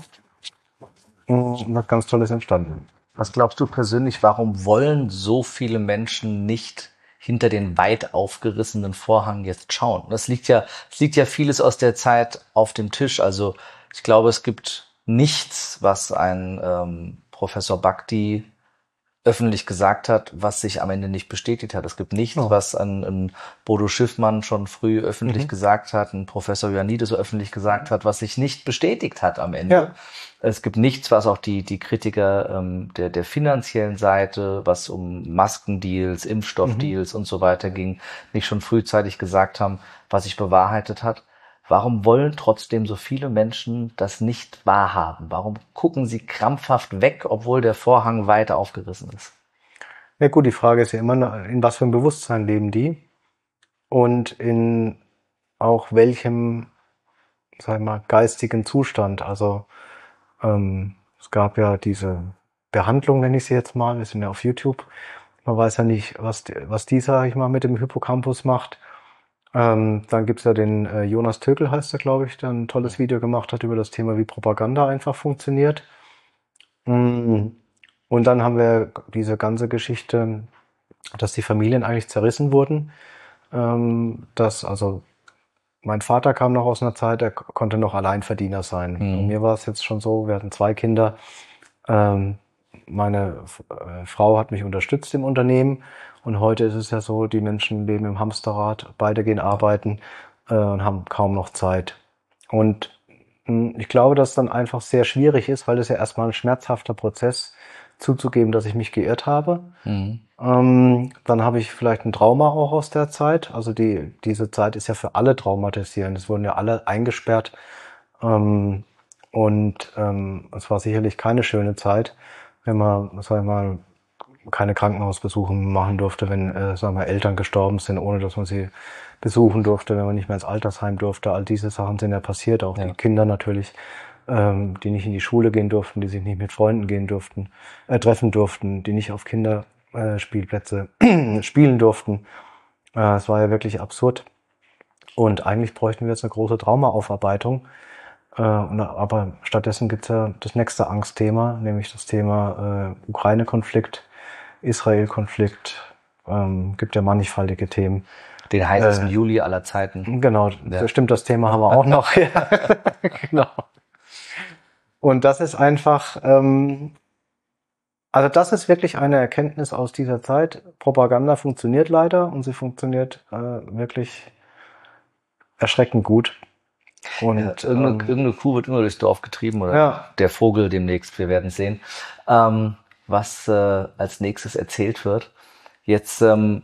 und was ganz Tolles entstanden. Was glaubst du persönlich, warum wollen so viele Menschen nicht hinter den weit aufgerissenen Vorhang jetzt schauen? Das liegt ja, es liegt ja vieles aus der Zeit auf dem Tisch. Also ich glaube, es gibt nichts, was ein ähm, Professor Bhakti öffentlich gesagt hat, was sich am Ende nicht bestätigt hat. Es gibt nichts, Oh. was ein, ein Bodo Schiffmann schon früh öffentlich Mhm. gesagt hat, ein Professor Ioannidis so öffentlich gesagt hat, was sich nicht bestätigt hat am Ende. Ja. Es gibt nichts, was auch die, die Kritiker ähm, der, der finanziellen Seite, was um Maskendeals, Impfstoffdeals und so weiter ging, nicht schon frühzeitig gesagt haben, was sich bewahrheitet hat. Warum wollen trotzdem so viele Menschen das nicht wahrhaben? Warum gucken sie krampfhaft weg, obwohl der Vorhang weiter aufgerissen ist? Ja gut, die Frage ist ja immer, in was für einem Bewusstsein leben die und in auch welchem, sag ich mal, geistigen Zustand. Also ähm, es gab ja diese Behandlung, nenne ich sie jetzt mal, wir sind ja auf YouTube. Man weiß ja nicht, was, was die, sag ich mal, mit dem Hippocampus macht. Ähm, dann gibt's ja den äh, Jonas Tökel, heißt er, glaube ich, der ein tolles Video gemacht hat über das Thema, wie Propaganda einfach funktioniert. Mm. Und dann haben wir diese ganze Geschichte, dass die Familien eigentlich zerrissen wurden. Ähm, dass also mein Vater kam noch aus einer Zeit, er k- konnte noch Alleinverdiener sein. Mhm. Bei mir war es jetzt schon so, wir hatten zwei Kinder. Ähm, meine F- äh, Frau hat mich unterstützt im Unternehmen und heute ist es ja so, die Menschen leben im Hamsterrad, beide gehen arbeiten äh, und haben kaum noch Zeit. Und mh, ich glaube, dass dann einfach sehr schwierig ist, weil es ja erstmal ein schmerzhafter Prozess zuzugeben, dass ich mich geirrt habe. Mhm. Ähm, dann habe ich vielleicht ein Trauma auch aus der Zeit. Also die, diese Zeit ist ja für alle traumatisierend. Es wurden ja alle eingesperrt. Ähm, und ähm, es war sicherlich keine schöne Zeit, wenn man, sag ich mal, keine Krankenhausbesuche machen durfte, wenn äh, sagen wir, Eltern gestorben sind, ohne dass man sie besuchen durfte, wenn man nicht mehr ins Altersheim durfte. All diese Sachen sind ja passiert, auch Ja. die Kinder natürlich, ähm, die nicht in die Schule gehen durften, die sich nicht mit Freunden gehen durften, äh, treffen durften, die nicht auf Kinder äh, Spielplätze spielen durften. Äh, es war ja wirklich absurd. Und eigentlich bräuchten wir jetzt eine große Traumaaufarbeitung. Äh, und, aber stattdessen gibt es ja das nächste Angstthema, nämlich das Thema äh, Ukraine-Konflikt, Israel-Konflikt. Ähm, gibt ja mannigfaltige Themen. Den heißesten Äh, Juli aller Zeiten. Genau, Ja. Stimmt, das Thema haben wir auch noch. Ja. Genau. Und das ist einfach, ähm, also das ist wirklich eine Erkenntnis aus dieser Zeit. Propaganda funktioniert leider und sie funktioniert äh, wirklich erschreckend gut. Und ja, irgendeine, ähm, irgendeine Kuh wird immer durchs Dorf getrieben oder ja. der Vogel demnächst, wir werden sehen, ähm, was äh, als nächstes erzählt wird. Jetzt ähm,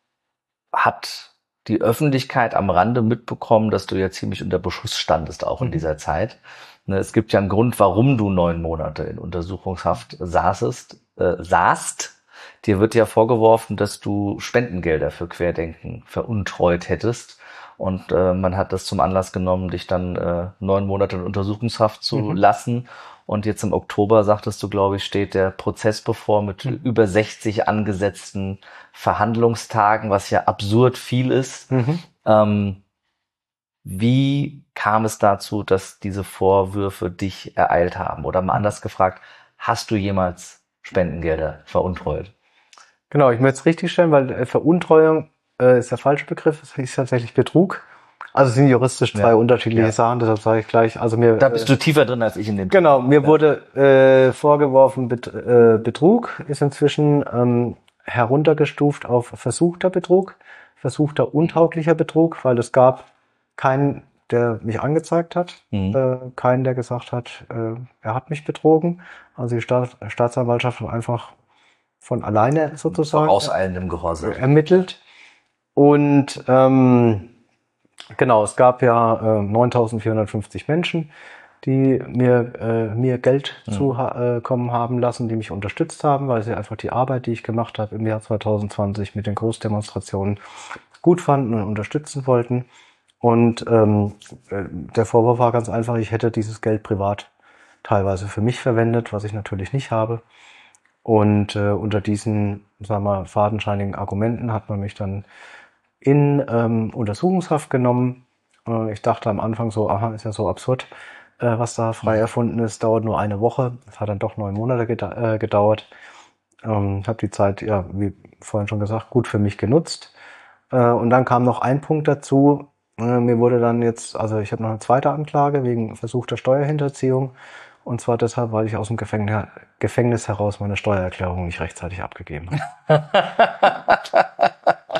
hat die Öffentlichkeit am Rande mitbekommen, dass du ja ziemlich unter Beschuss standest, auch in Mhm. dieser Zeit. Ne, es gibt ja einen Grund, warum du neun Monate in Untersuchungshaft saßest, äh, saßt. Dir wird ja vorgeworfen, dass du Spendengelder für Querdenken veruntreut hättest. Und äh, man hat das zum Anlass genommen, dich dann äh, neun Monate in Untersuchungshaft zu Mhm. lassen. Und jetzt im Oktober, sagtest du, glaube ich, steht der Prozess bevor mit Mhm. über sechzig angesetzten Verhandlungstagen, was ja absurd viel ist. Mhm. Ähm, wie kam es dazu, dass diese Vorwürfe dich ereilt haben? Oder mal anders gefragt, hast du jemals Spendengelder veruntreut? Genau, ich möchte es richtig stellen, weil äh, Veruntreuung äh, ist der falsche Begriff, es ist tatsächlich Betrug. Also es sind juristisch zwei Ja. unterschiedliche Ja. Sachen, deshalb sage ich gleich. Also mir, Da bist äh, du tiefer drin als ich in dem Genau, mir Ja. wurde äh, vorgeworfen, Bet äh, Betrug ist inzwischen ähm, heruntergestuft auf versuchter Betrug, versuchter untauglicher Betrug, weil es gab keinen, der mich angezeigt hat, Mhm. äh, keinen, der gesagt hat, äh, er hat mich betrogen. Also die Staat Staatsanwaltschaft hat einfach von alleine sozusagen Vorauseilendem Gehorsam. ermittelt. Und ähm, genau, es gab ja äh, neuntausendvierhundertfünfzig Menschen, die mir, äh, mir Geld Mhm. zukommen haben lassen, die mich unterstützt haben, weil sie einfach die Arbeit, die ich gemacht habe im Jahr zwanzig zwanzig mit den Großdemonstrationen gut fanden und unterstützen wollten. Und ähm, äh, der Vorwurf war ganz einfach, ich hätte dieses Geld privat teilweise für mich verwendet, was ich natürlich nicht habe. Und äh, unter diesen, sagen wir mal, fadenscheinigen Argumenten hat man mich dann in ähm, Untersuchungshaft genommen. Äh, ich dachte am Anfang so, aha, ist ja so absurd, äh, was da frei Mhm. erfunden ist, dauert nur eine Woche. Es hat dann doch neun Monate geda äh, gedauert. Ähm, habe die Zeit, ja, wie vorhin schon gesagt, gut für mich genutzt. Äh, und dann kam noch ein Punkt dazu. Äh, mir wurde dann jetzt, also ich habe noch eine zweite Anklage wegen versuchter Steuerhinterziehung. Und zwar deshalb, weil ich aus dem Gefängnis, Gefängnis heraus meine Steuererklärung nicht rechtzeitig abgegeben habe.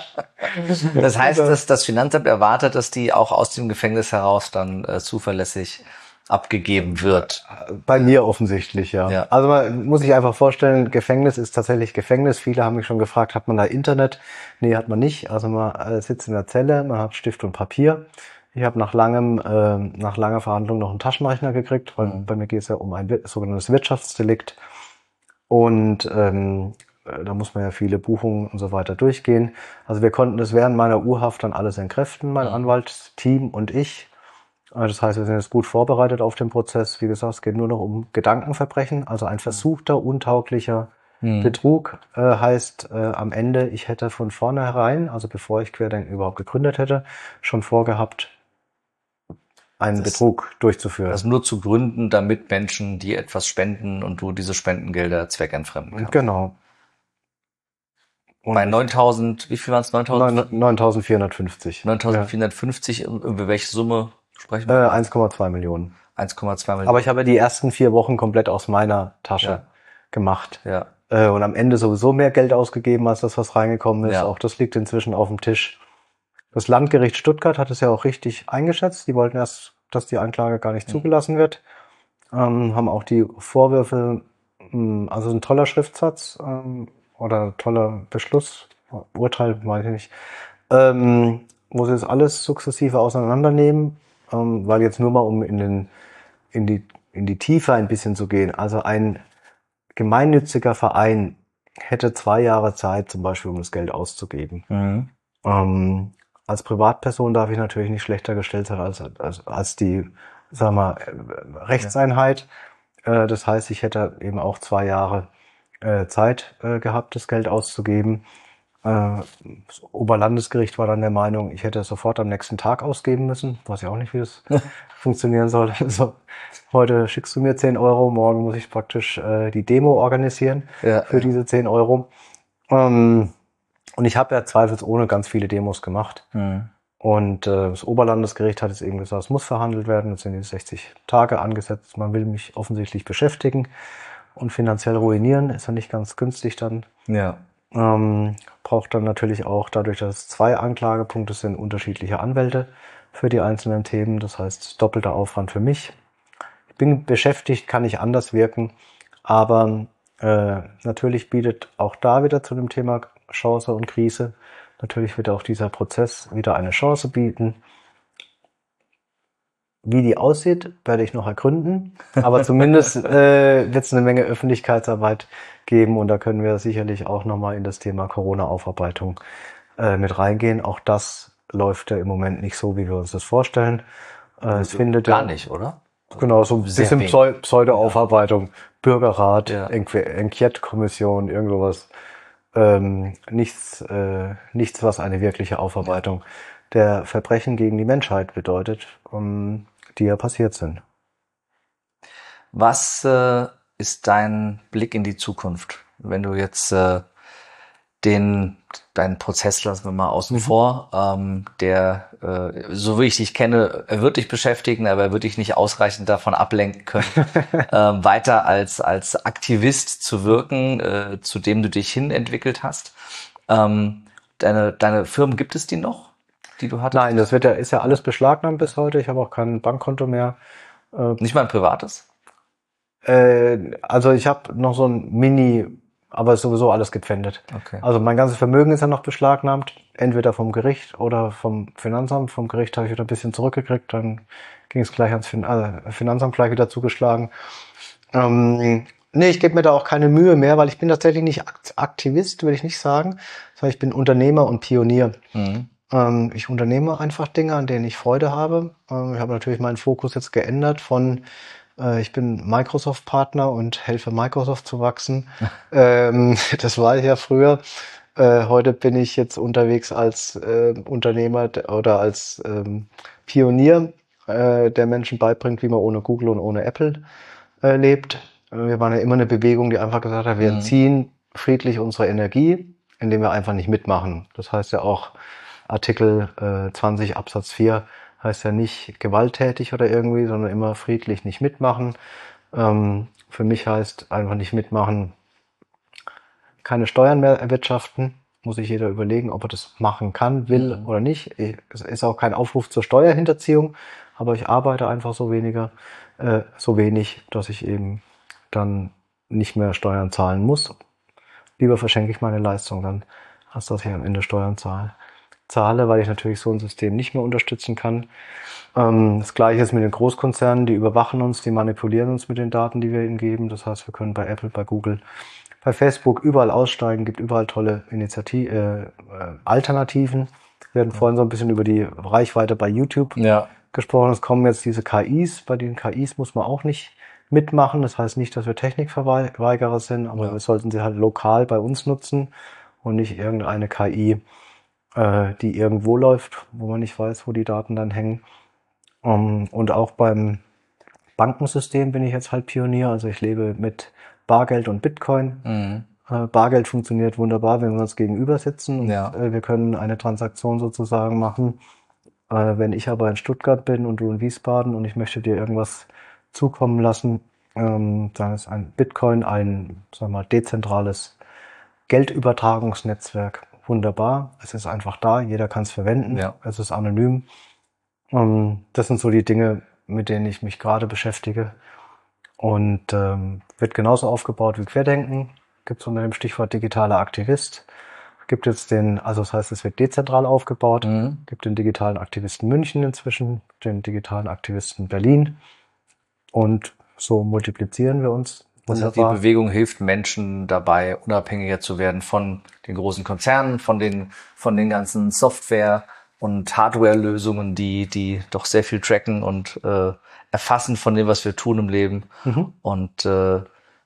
Das heißt, dass das Finanzamt erwartet, dass die auch aus dem Gefängnis heraus dann äh, zuverlässig abgegeben wird. Bei mir offensichtlich, ja. Ja. Also man muss sich einfach vorstellen, Gefängnis ist tatsächlich Gefängnis. Viele haben mich schon gefragt, hat man da Internet? Nee, hat man nicht. Also man äh, sitzt in der Zelle, man hat Stift und Papier. Ich habe nach langem, äh, nach langer Verhandlung noch einen Taschenrechner gekriegt, weil Mhm. bei mir geht es ja um ein wir- sogenanntes Wirtschaftsdelikt. Und ähm, da muss man ja viele Buchungen und so weiter durchgehen. Also wir konnten das während meiner Urhaft dann alles entkräften, mein Mhm. Anwaltsteam und ich. Das heißt, wir sind jetzt gut vorbereitet auf den Prozess. Wie gesagt, es geht nur noch um Gedankenverbrechen, also ein versuchter, untauglicher Mhm. Betrug äh, heißt äh, am Ende, ich hätte von vornherein, also bevor ich Querdenken überhaupt gegründet hätte, schon vorgehabt, einen Das- Betrug durchzuführen. Das nur zu gründen, damit Menschen, die etwas spenden und du diese Spendengelder zweckentfremden kannst. Genau. Und Bei neuntausend, wie viel waren es? neuntausend? neuntausendvierhundertfünfzig. neuntausendvierhundertfünfzig, über welche Summe sprechen Äh, wir? eins Komma zwei Millionen. eins Komma zwei Millionen. Aber ich habe die ersten vier Wochen komplett aus meiner Tasche Ja. gemacht. Ja. Äh, und am Ende sowieso mehr Geld ausgegeben, als das, was reingekommen ist. Ja. Auch das liegt inzwischen auf dem Tisch. Das Landgericht Stuttgart hat es ja auch richtig eingeschätzt. Die wollten erst, dass die Anklage gar nicht Mhm. zugelassen wird. Ähm, haben auch die Vorwürfe, mh, also ein toller Schriftsatz ähm, oder toller Beschluss, Urteil, weiß ich nicht, ähm, wo sie das alles sukzessive auseinandernehmen, ähm, weil jetzt nur mal um in den in die in die Tiefe ein bisschen zu gehen. Also ein gemeinnütziger Verein hätte zwei Jahre Zeit, zum Beispiel, um das Geld auszugeben. Mhm. Ähm, als Privatperson darf ich natürlich nicht schlechter gestellt sein als, als, als die, sagen wir mal, Rechtseinheit. Ja. Äh, das heißt, ich hätte eben auch zwei Jahre äh, Zeit äh, gehabt, das Geld auszugeben. Äh, das Oberlandesgericht war dann der Meinung, ich hätte es sofort am nächsten Tag ausgeben müssen. Weiß ich auch nicht, wie das funktionieren soll. Also heute schickst du mir zehn Euro, morgen muss ich praktisch äh, die Demo organisieren Ja, für ja. diese zehn Euro. Ähm, und ich habe ja zweifelsohne ganz viele Demos gemacht. Mhm. Und äh, das Oberlandesgericht hat jetzt eben gesagt, es muss verhandelt werden. Jetzt sind die sechzig Tage angesetzt. Man will mich offensichtlich beschäftigen und finanziell ruinieren. Ist ja nicht ganz günstig dann. Ja. Ähm, braucht dann natürlich auch, dadurch, dass es zwei Anklagepunkte sind, unterschiedliche Anwälte für die einzelnen Themen. Das heißt, doppelter Aufwand für mich. Ich bin beschäftigt, kann nicht anders wirken. Aber äh, natürlich bietet auch da wieder zu dem Thema Chance und Krise, natürlich wird auch dieser Prozess wieder eine Chance bieten. Wie die aussieht, werde ich noch ergründen. Aber zumindest äh, wird es eine Menge Öffentlichkeitsarbeit geben und da können wir sicherlich auch nochmal in das Thema Corona-Aufarbeitung äh, mit reingehen. Auch das läuft ja im Moment nicht so, wie wir uns das vorstellen. Äh, es findet Gar ja, nicht, oder? genau, so ein Sehr bisschen wenig. Pseu- Pseudo-Aufarbeitung, Bürgerrat, Ja. Enqu- Enquete-Kommission, irgend sowas. Ähm, nichts, äh, nichts, was eine wirkliche Aufarbeitung der Verbrechen gegen die Menschheit bedeutet, um, die ja passiert sind. Was äh, ist dein Blick in die Zukunft? Wenn du jetzt äh, den deinen Prozess lassen wir mal außen Mhm. vor, ähm, der, äh, so wie ich dich kenne, er wird dich beschäftigen, aber er wird dich nicht ausreichend davon ablenken können, ähm, weiter als als Aktivist zu wirken, äh, zu dem du dich hin entwickelt hast. Ähm, deine deine Firmen, gibt es die noch, die du hattest? Nein, das wird ja, ist ja alles beschlagnahmt bis heute. Ich habe auch kein Bankkonto mehr. Nicht mal ein privates? Äh, also ich habe noch so ein Mini, aber ist sowieso alles gepfändet. Okay. Also mein ganzes Vermögen ist ja noch beschlagnahmt, entweder vom Gericht oder vom Finanzamt. Vom Gericht habe ich wieder ein bisschen zurückgekriegt, dann ging es gleich ans fin äh, Finanzamt gleich wieder zugeschlagen. Ähm, nee, ich gebe mir da auch keine Mühe mehr, weil ich bin tatsächlich nicht Aktivist, will ich nicht sagen, sondern ich bin Unternehmer und Pionier. Mhm. Ähm, ich unternehme einfach Dinge, an denen ich Freude habe. Ähm, ich habe natürlich meinen Fokus jetzt geändert von äh, ich bin Microsoft-Partner und helfe Microsoft zu wachsen. ähm, das war ich ja früher. Äh, heute bin ich jetzt unterwegs als äh, Unternehmer oder als ähm, Pionier, äh, der Menschen beibringt, wie man ohne Google und ohne Apple äh, lebt. Äh, wir waren ja immer eine Bewegung, die einfach gesagt hat, wir Mhm. entziehen friedlich unsere Energie, indem wir einfach nicht mitmachen. Das heißt ja auch Artikel äh, zwanzig Absatz vier heißt ja nicht gewalttätig oder irgendwie, sondern immer friedlich nicht mitmachen. Ähm, für mich heißt einfach nicht mitmachen, keine Steuern mehr erwirtschaften. Muss sich jeder überlegen, ob er das machen kann, will Mhm. oder nicht. Es ist auch kein Aufruf zur Steuerhinterziehung, aber ich arbeite einfach so weniger, äh, so wenig, dass ich eben dann nicht mehr Steuern zahlen muss. Lieber verschenke ich meine Leistung dann, als dass ich am Ende Steuern zahle. zahle, weil ich natürlich so ein System nicht mehr unterstützen kann. Ähm, das Gleiche ist mit den Großkonzernen, die überwachen uns, die manipulieren uns mit den Daten, die wir ihnen geben. Das heißt, wir können bei Apple, bei Google, bei Facebook überall aussteigen, gibt überall tolle Initiativ äh, äh, Alternativen. Wir hatten vorhin so ein bisschen über die Reichweite bei YouTube Ja. gesprochen. Es kommen jetzt diese K Is. Bei den K Is muss man auch nicht mitmachen. Das heißt nicht, dass wir Technikverweigerer sind, aber Ja. wir sollten sie halt lokal bei uns nutzen und nicht irgendeine K I, äh, die irgendwo läuft, wo man nicht weiß, wo die Daten dann hängen. Um, und auch beim Bankensystem bin ich jetzt halt Pionier. Also ich lebe mit Bargeld und Bitcoin. Mhm. Äh, Bargeld funktioniert wunderbar, wenn wir uns gegenüber sitzen und Ja. äh, wir können eine Transaktion sozusagen machen. Äh, wenn ich aber in Stuttgart bin und du in Wiesbaden und ich möchte dir irgendwas zukommen lassen, ähm, dann ist ein Bitcoin ein, sagen wir mal, dezentrales Geldübertragungsnetzwerk wunderbar. Es ist einfach da, jeder kann es verwenden. Ja. Es ist anonym. Ähm, das sind so die Dinge, mit denen ich mich gerade beschäftige. Und ähm, wird genauso aufgebaut wie Querdenken. Gibt es unter dem Stichwort digitaler Aktivist. Gibt jetzt den, also das heißt, es wird dezentral aufgebaut. Mhm. Gibt den digitalen Aktivisten München inzwischen, den digitalen Aktivisten Berlin. Und so multiplizieren wir uns. Das heißt, die Wunderbar. Bewegung hilft Menschen dabei, unabhängiger zu werden von den großen Konzernen, von den, von den ganzen Software- und Hardware-Lösungen, die, die doch sehr viel tracken und äh, erfassen von dem, was wir tun im Leben. Mhm. Und äh,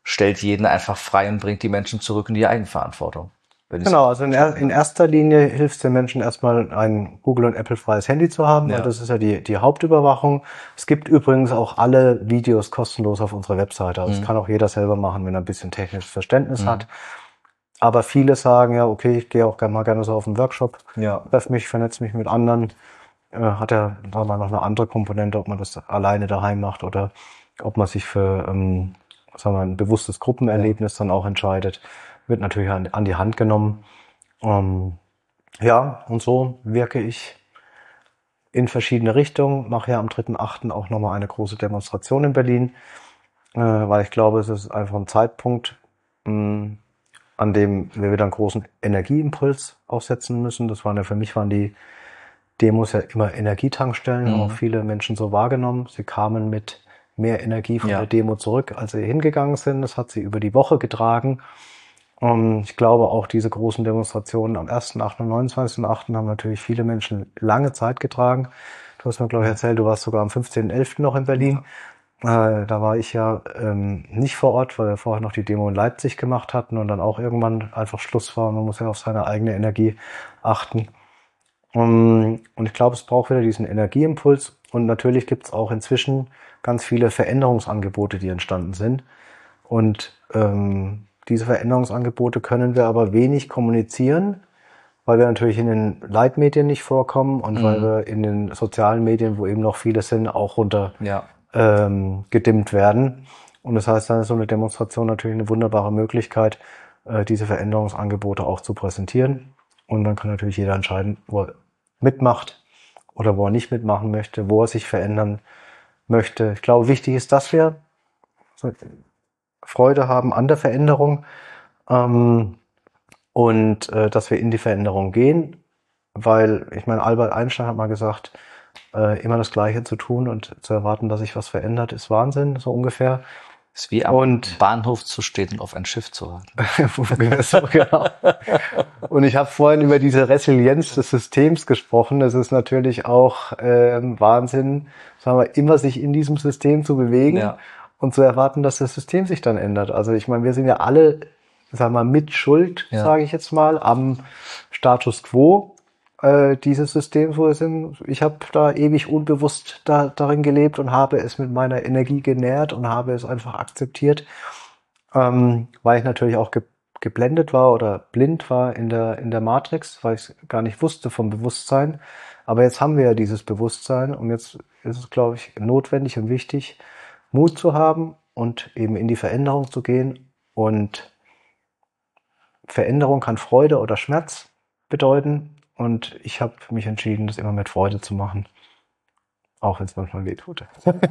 stellt jeden einfach frei und bringt die Menschen zurück in die Eigenverantwortung. Genau, also in, er, in erster Linie hilft es den Menschen erstmal, ein Google- und Apple-freies Handy zu haben, ja. weil das ist ja die, die Hauptüberwachung. Es gibt übrigens auch alle Videos kostenlos auf unserer Webseite. Also mhm. das kann auch jeder selber machen, wenn er ein bisschen technisches Verständnis mhm. hat. Aber viele sagen ja, okay, ich gehe auch gerne mal gerne so auf einen Workshop, ja. treffe mich, vernetze mich mit anderen. Äh, hat ja da mal noch eine andere Komponente, ob man das alleine daheim macht oder ob man sich für ähm, sagen wir, ein bewusstes Gruppenerlebnis dann auch entscheidet. Wird natürlich an, an die Hand genommen. Ähm, ja, und so wirke ich in verschiedene Richtungen. Mache ja am dritten achten auch nochmal eine große Demonstration in Berlin, äh, weil ich glaube, es ist einfach ein Zeitpunkt, mh, an dem wir wieder einen großen Energieimpuls aufsetzen müssen. Das waren ja für mich waren die Demos ja immer Energietankstellen, mhm. haben auch viele Menschen so wahrgenommen. Sie kamen mit mehr Energie von ja. der Demo zurück, als sie hingegangen sind. Das hat sie über die Woche getragen. Und ich glaube, auch diese großen Demonstrationen am ersten achten und neunundzwanzigsten achten haben natürlich viele Menschen lange Zeit getragen. Du hast mir, glaube ich, erzählt, du warst sogar am fünfzehnten elften noch in Berlin. Ja. Äh, da war ich ja ähm, nicht vor Ort, weil wir vorher noch die Demo in Leipzig gemacht hatten und dann auch irgendwann einfach Schluss war. Man muss ja auf seine eigene Energie achten. Um, und ich glaube, es braucht wieder diesen Energieimpuls. Und natürlich gibt es auch inzwischen ganz viele Veränderungsangebote, die entstanden sind. Und ähm, diese Veränderungsangebote können wir aber wenig kommunizieren, weil wir natürlich in den Leitmedien nicht vorkommen und mhm. weil wir in den sozialen Medien, wo eben noch viele sind, auch runter ja. ähm, gedimmt werden. Und das heißt, dann ist so eine Demonstration natürlich eine wunderbare Möglichkeit, äh, diese Veränderungsangebote auch zu präsentieren. Und dann kann natürlich jeder entscheiden, wo er mitmacht oder wo er nicht mitmachen möchte, wo er sich verändern möchte. Ich glaube, wichtig ist, dass wir Freude haben an der Veränderung ähm, und äh, dass wir in die Veränderung gehen, weil, ich meine, Albert Einstein hat mal gesagt, äh, immer das Gleiche zu tun und zu erwarten, dass sich was verändert, ist Wahnsinn, so ungefähr. Es ist wie am und, Bahnhof zu stehen und auf ein Schiff zu warten. so, genau. Und ich habe vorhin über diese Resilienz des Systems gesprochen. Es ist natürlich auch ähm, Wahnsinn, sagen wir, immer sich in diesem System zu bewegen. Ja. Und zu erwarten, dass das System sich dann ändert. Also ich meine, wir sind ja alle, sagen wir mal, mit Schuld, ja. sage ich jetzt mal, am Status quo äh, dieses Systems, wo wir sind. Ich habe da ewig unbewusst da, darin gelebt und habe es mit meiner Energie genährt und habe es einfach akzeptiert, ähm, weil ich natürlich auch ge geblendet war oder blind war in der in der Matrix, weil ich gar nicht wusste vom Bewusstsein. Aber jetzt haben wir ja dieses Bewusstsein und jetzt ist es, glaube ich, notwendig und wichtig, Mut zu haben und eben in die Veränderung zu gehen. Und Veränderung kann Freude oder Schmerz bedeuten. Und ich habe mich entschieden, das immer mit Freude zu machen. Auch wenn es manchmal weh tut.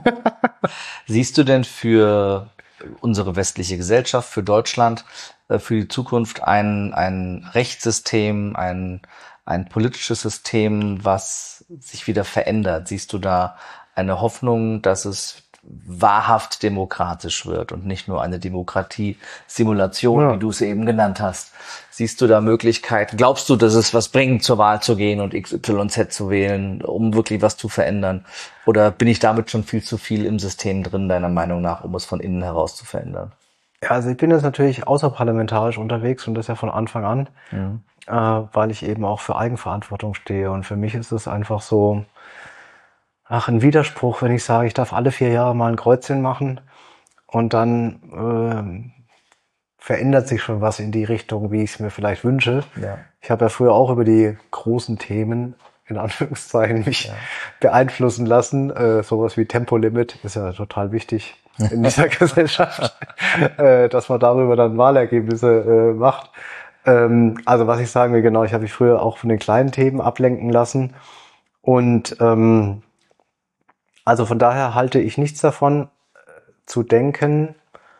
Siehst du denn für unsere westliche Gesellschaft, für Deutschland, für die Zukunft ein, ein Rechtssystem, ein, ein politisches System, was sich wieder verändert? Siehst du da eine Hoffnung, dass es wahrhaft demokratisch wird und nicht nur eine Demokratie-Simulation, ja. wie du es eben genannt hast. Siehst du da Möglichkeiten? Glaubst du, dass es was bringt, zur Wahl zu gehen und X Y Z zu wählen, um wirklich was zu verändern? Oder bin ich damit schon viel zu viel im System drin, deiner Meinung nach, um es von innen heraus zu verändern? Ja, also ich bin jetzt natürlich außerparlamentarisch unterwegs und das ja von Anfang an, mhm. äh, weil ich eben auch für Eigenverantwortung stehe. Und für mich ist es einfach so, ach, ein Widerspruch, wenn ich sage, ich darf alle vier Jahre mal ein Kreuzchen machen und dann äh, verändert sich schon was in die Richtung, wie ich es mir vielleicht wünsche. Ja. Ich habe ja früher auch über die großen Themen, in Anführungszeichen, mich ja. beeinflussen lassen. Äh, sowas wie Tempolimit ist ja total wichtig in dieser Gesellschaft, äh, dass man darüber dann Wahlergebnisse äh, macht. Ähm, also was ich sagen will, genau, ich habe mich früher auch von den kleinen Themen ablenken lassen und ähm, also von daher halte ich nichts davon, zu denken,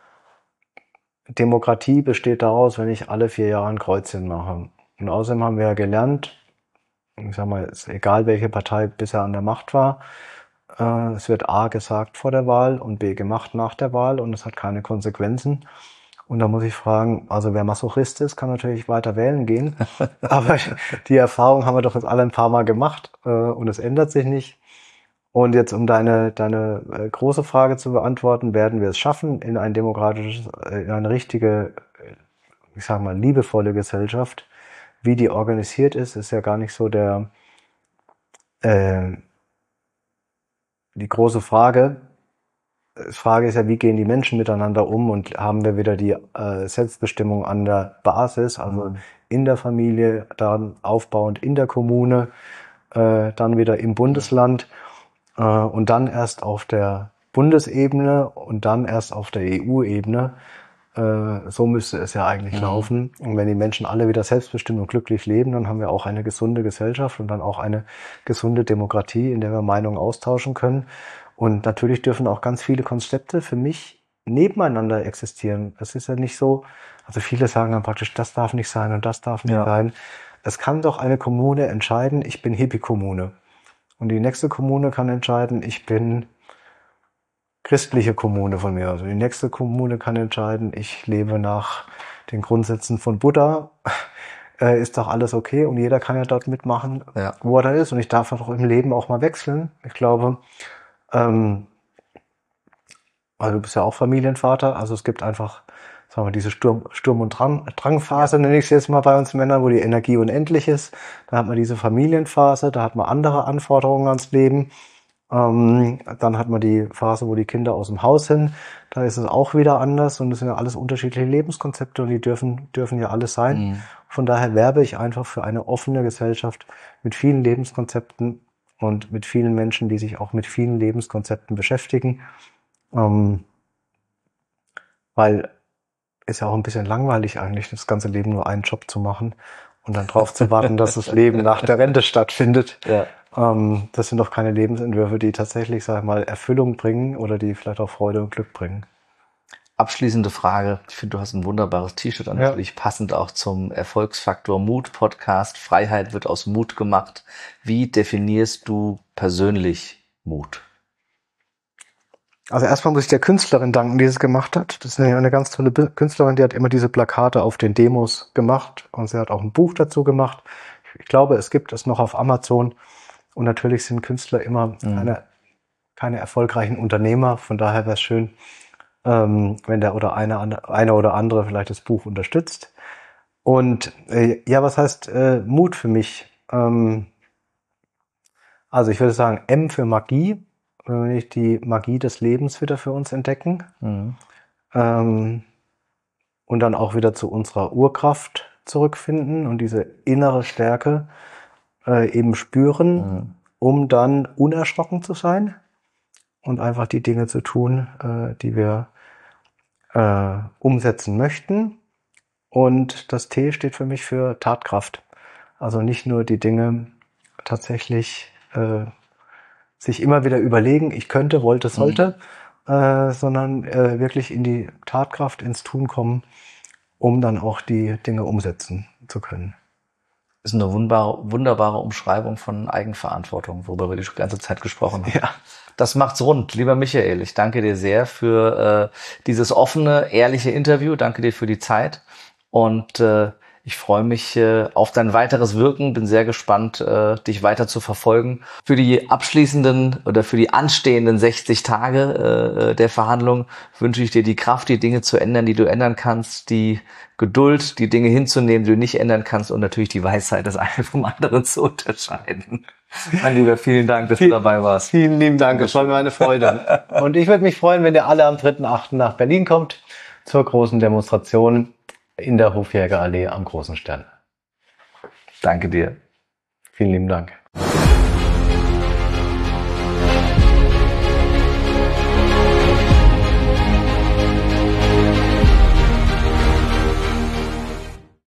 Demokratie besteht daraus, wenn ich alle vier Jahre ein Kreuzchen mache. Und außerdem haben wir ja gelernt, ich sag mal, ist egal welche Partei bisher an der Macht war, äh, es wird A gesagt vor der Wahl und B gemacht nach der Wahl und es hat keine Konsequenzen. Und da muss ich fragen, also wer Masochist ist, kann natürlich weiter wählen gehen. Aber die Erfahrung haben wir doch jetzt alle ein paar Mal gemacht äh, und es ändert sich nicht. Und jetzt, um deine, deine äh, große Frage zu beantworten, werden wir es schaffen, in ein demokratisches, äh, in eine richtige, ich sag mal, liebevolle Gesellschaft. Wie die organisiert ist, ist ja gar nicht so der, äh, die große Frage. Die Frage ist ja, wie gehen die Menschen miteinander um und haben wir wieder die äh, Selbstbestimmung an der Basis, also mhm. in der Familie, dann aufbauend in der Kommune, äh, dann wieder im Bundesland äh, und dann erst auf der Bundesebene und dann erst auf der E U-Ebene. Äh, so müsste es ja eigentlich mhm. laufen. Und wenn die Menschen alle wieder selbstbestimmt und glücklich leben, dann haben wir auch eine gesunde Gesellschaft und dann auch eine gesunde Demokratie, in der wir Meinungen austauschen können. Und natürlich dürfen auch ganz viele Konzepte für mich nebeneinander existieren. Es ist ja nicht so, also viele sagen dann praktisch, das darf nicht sein und das darf nicht ja. sein. Es kann doch eine Kommune entscheiden, ich bin Hippie-Kommune. Und die nächste Kommune kann entscheiden, ich bin christliche Kommune von mir. Also die nächste Kommune kann entscheiden, ich lebe nach den Grundsätzen von Buddha. Äh, ist doch alles okay und jeder kann ja dort mitmachen, ja. wo er da ist. Und ich darf doch im Leben auch mal wechseln. Ich glaube, ähm, also du bist ja auch Familienvater. Also es gibt einfach, sagen wir, diese Sturm, Sturm- und Drang, Drangphase, ja. nenne ich es jetzt mal bei uns Männern, wo die Energie unendlich ist. Da hat man diese Familienphase, da hat man andere Anforderungen ans Leben. Ähm, dann hat man die Phase, wo die Kinder aus dem Haus sind. Da ist es auch wieder anders und das sind ja alles unterschiedliche Lebenskonzepte und die dürfen, dürfen ja alles sein. Mhm. Von daher werbe ich einfach für eine offene Gesellschaft mit vielen Lebenskonzepten und mit vielen Menschen, die sich auch mit vielen Lebenskonzepten beschäftigen. Ähm, weil ist ja auch ein bisschen langweilig eigentlich, das ganze Leben nur einen Job zu machen und dann drauf zu warten, dass das Leben nach der Rente stattfindet. Ja. Ähm, das sind doch keine Lebensentwürfe, die tatsächlich, sag ich mal, Erfüllung bringen oder die vielleicht auch Freude und Glück bringen. Abschließende Frage. Ich finde, du hast ein wunderbares T-Shirt an, ja. natürlich passend auch zum Erfolgsfaktor Mut Podcast. Freiheit wird aus Mut gemacht. Wie definierst du persönlich Mut? Also erstmal muss ich der Künstlerin danken, die es gemacht hat. Das ist eine ganz tolle Künstlerin, die hat immer diese Plakate auf den Demos gemacht und sie hat auch ein Buch dazu gemacht. Ich glaube, es gibt es noch auf Amazon und natürlich sind Künstler immer mhm. eine, keine erfolgreichen Unternehmer. Von daher wäre es schön, ähm, wenn der oder eine, eine oder andere vielleicht das Buch unterstützt. Und äh, ja, was heißt äh, Mut für mich? Ähm, also ich würde sagen M für Magie. Wenn wir nicht die Magie des Lebens wieder für uns entdecken mhm. ähm, und dann auch wieder zu unserer Urkraft zurückfinden und diese innere Stärke äh, eben spüren, mhm. um dann unerschrocken zu sein und einfach die Dinge zu tun, äh, die wir äh, umsetzen möchten. Und das T steht für mich für Tatkraft. Also nicht nur die Dinge tatsächlich äh, sich immer wieder überlegen, ich könnte, wollte, sollte, mhm. äh, sondern äh, wirklich in die Tatkraft, ins Tun kommen, um dann auch die Dinge umsetzen zu können. Das ist eine wunderbare, wunderbare Umschreibung von Eigenverantwortung, worüber wir die ganze Zeit gesprochen haben. Ja. Das macht's rund. Lieber Michael, ich danke dir sehr für äh, dieses offene, ehrliche Interview. Danke dir für die Zeit und äh, ich freue mich äh, auf dein weiteres Wirken, bin sehr gespannt, äh, dich weiter zu verfolgen. Für die abschließenden oder für die anstehenden sechzig Tage äh, der Verhandlung wünsche ich dir die Kraft, die Dinge zu ändern, die du ändern kannst, die Geduld, die Dinge hinzunehmen, die du nicht ändern kannst und natürlich die Weisheit, das eine vom anderen zu unterscheiden. Mein Lieber, vielen Dank, dass Viel, du dabei warst. Vielen lieben Dank, es war mir eine Freude. Und ich würde mich freuen, wenn ihr alle am dritten achten nach Berlin kommt zur großen Demonstration in der Hofjägerallee am Großen Stern. Danke dir. Vielen lieben Dank.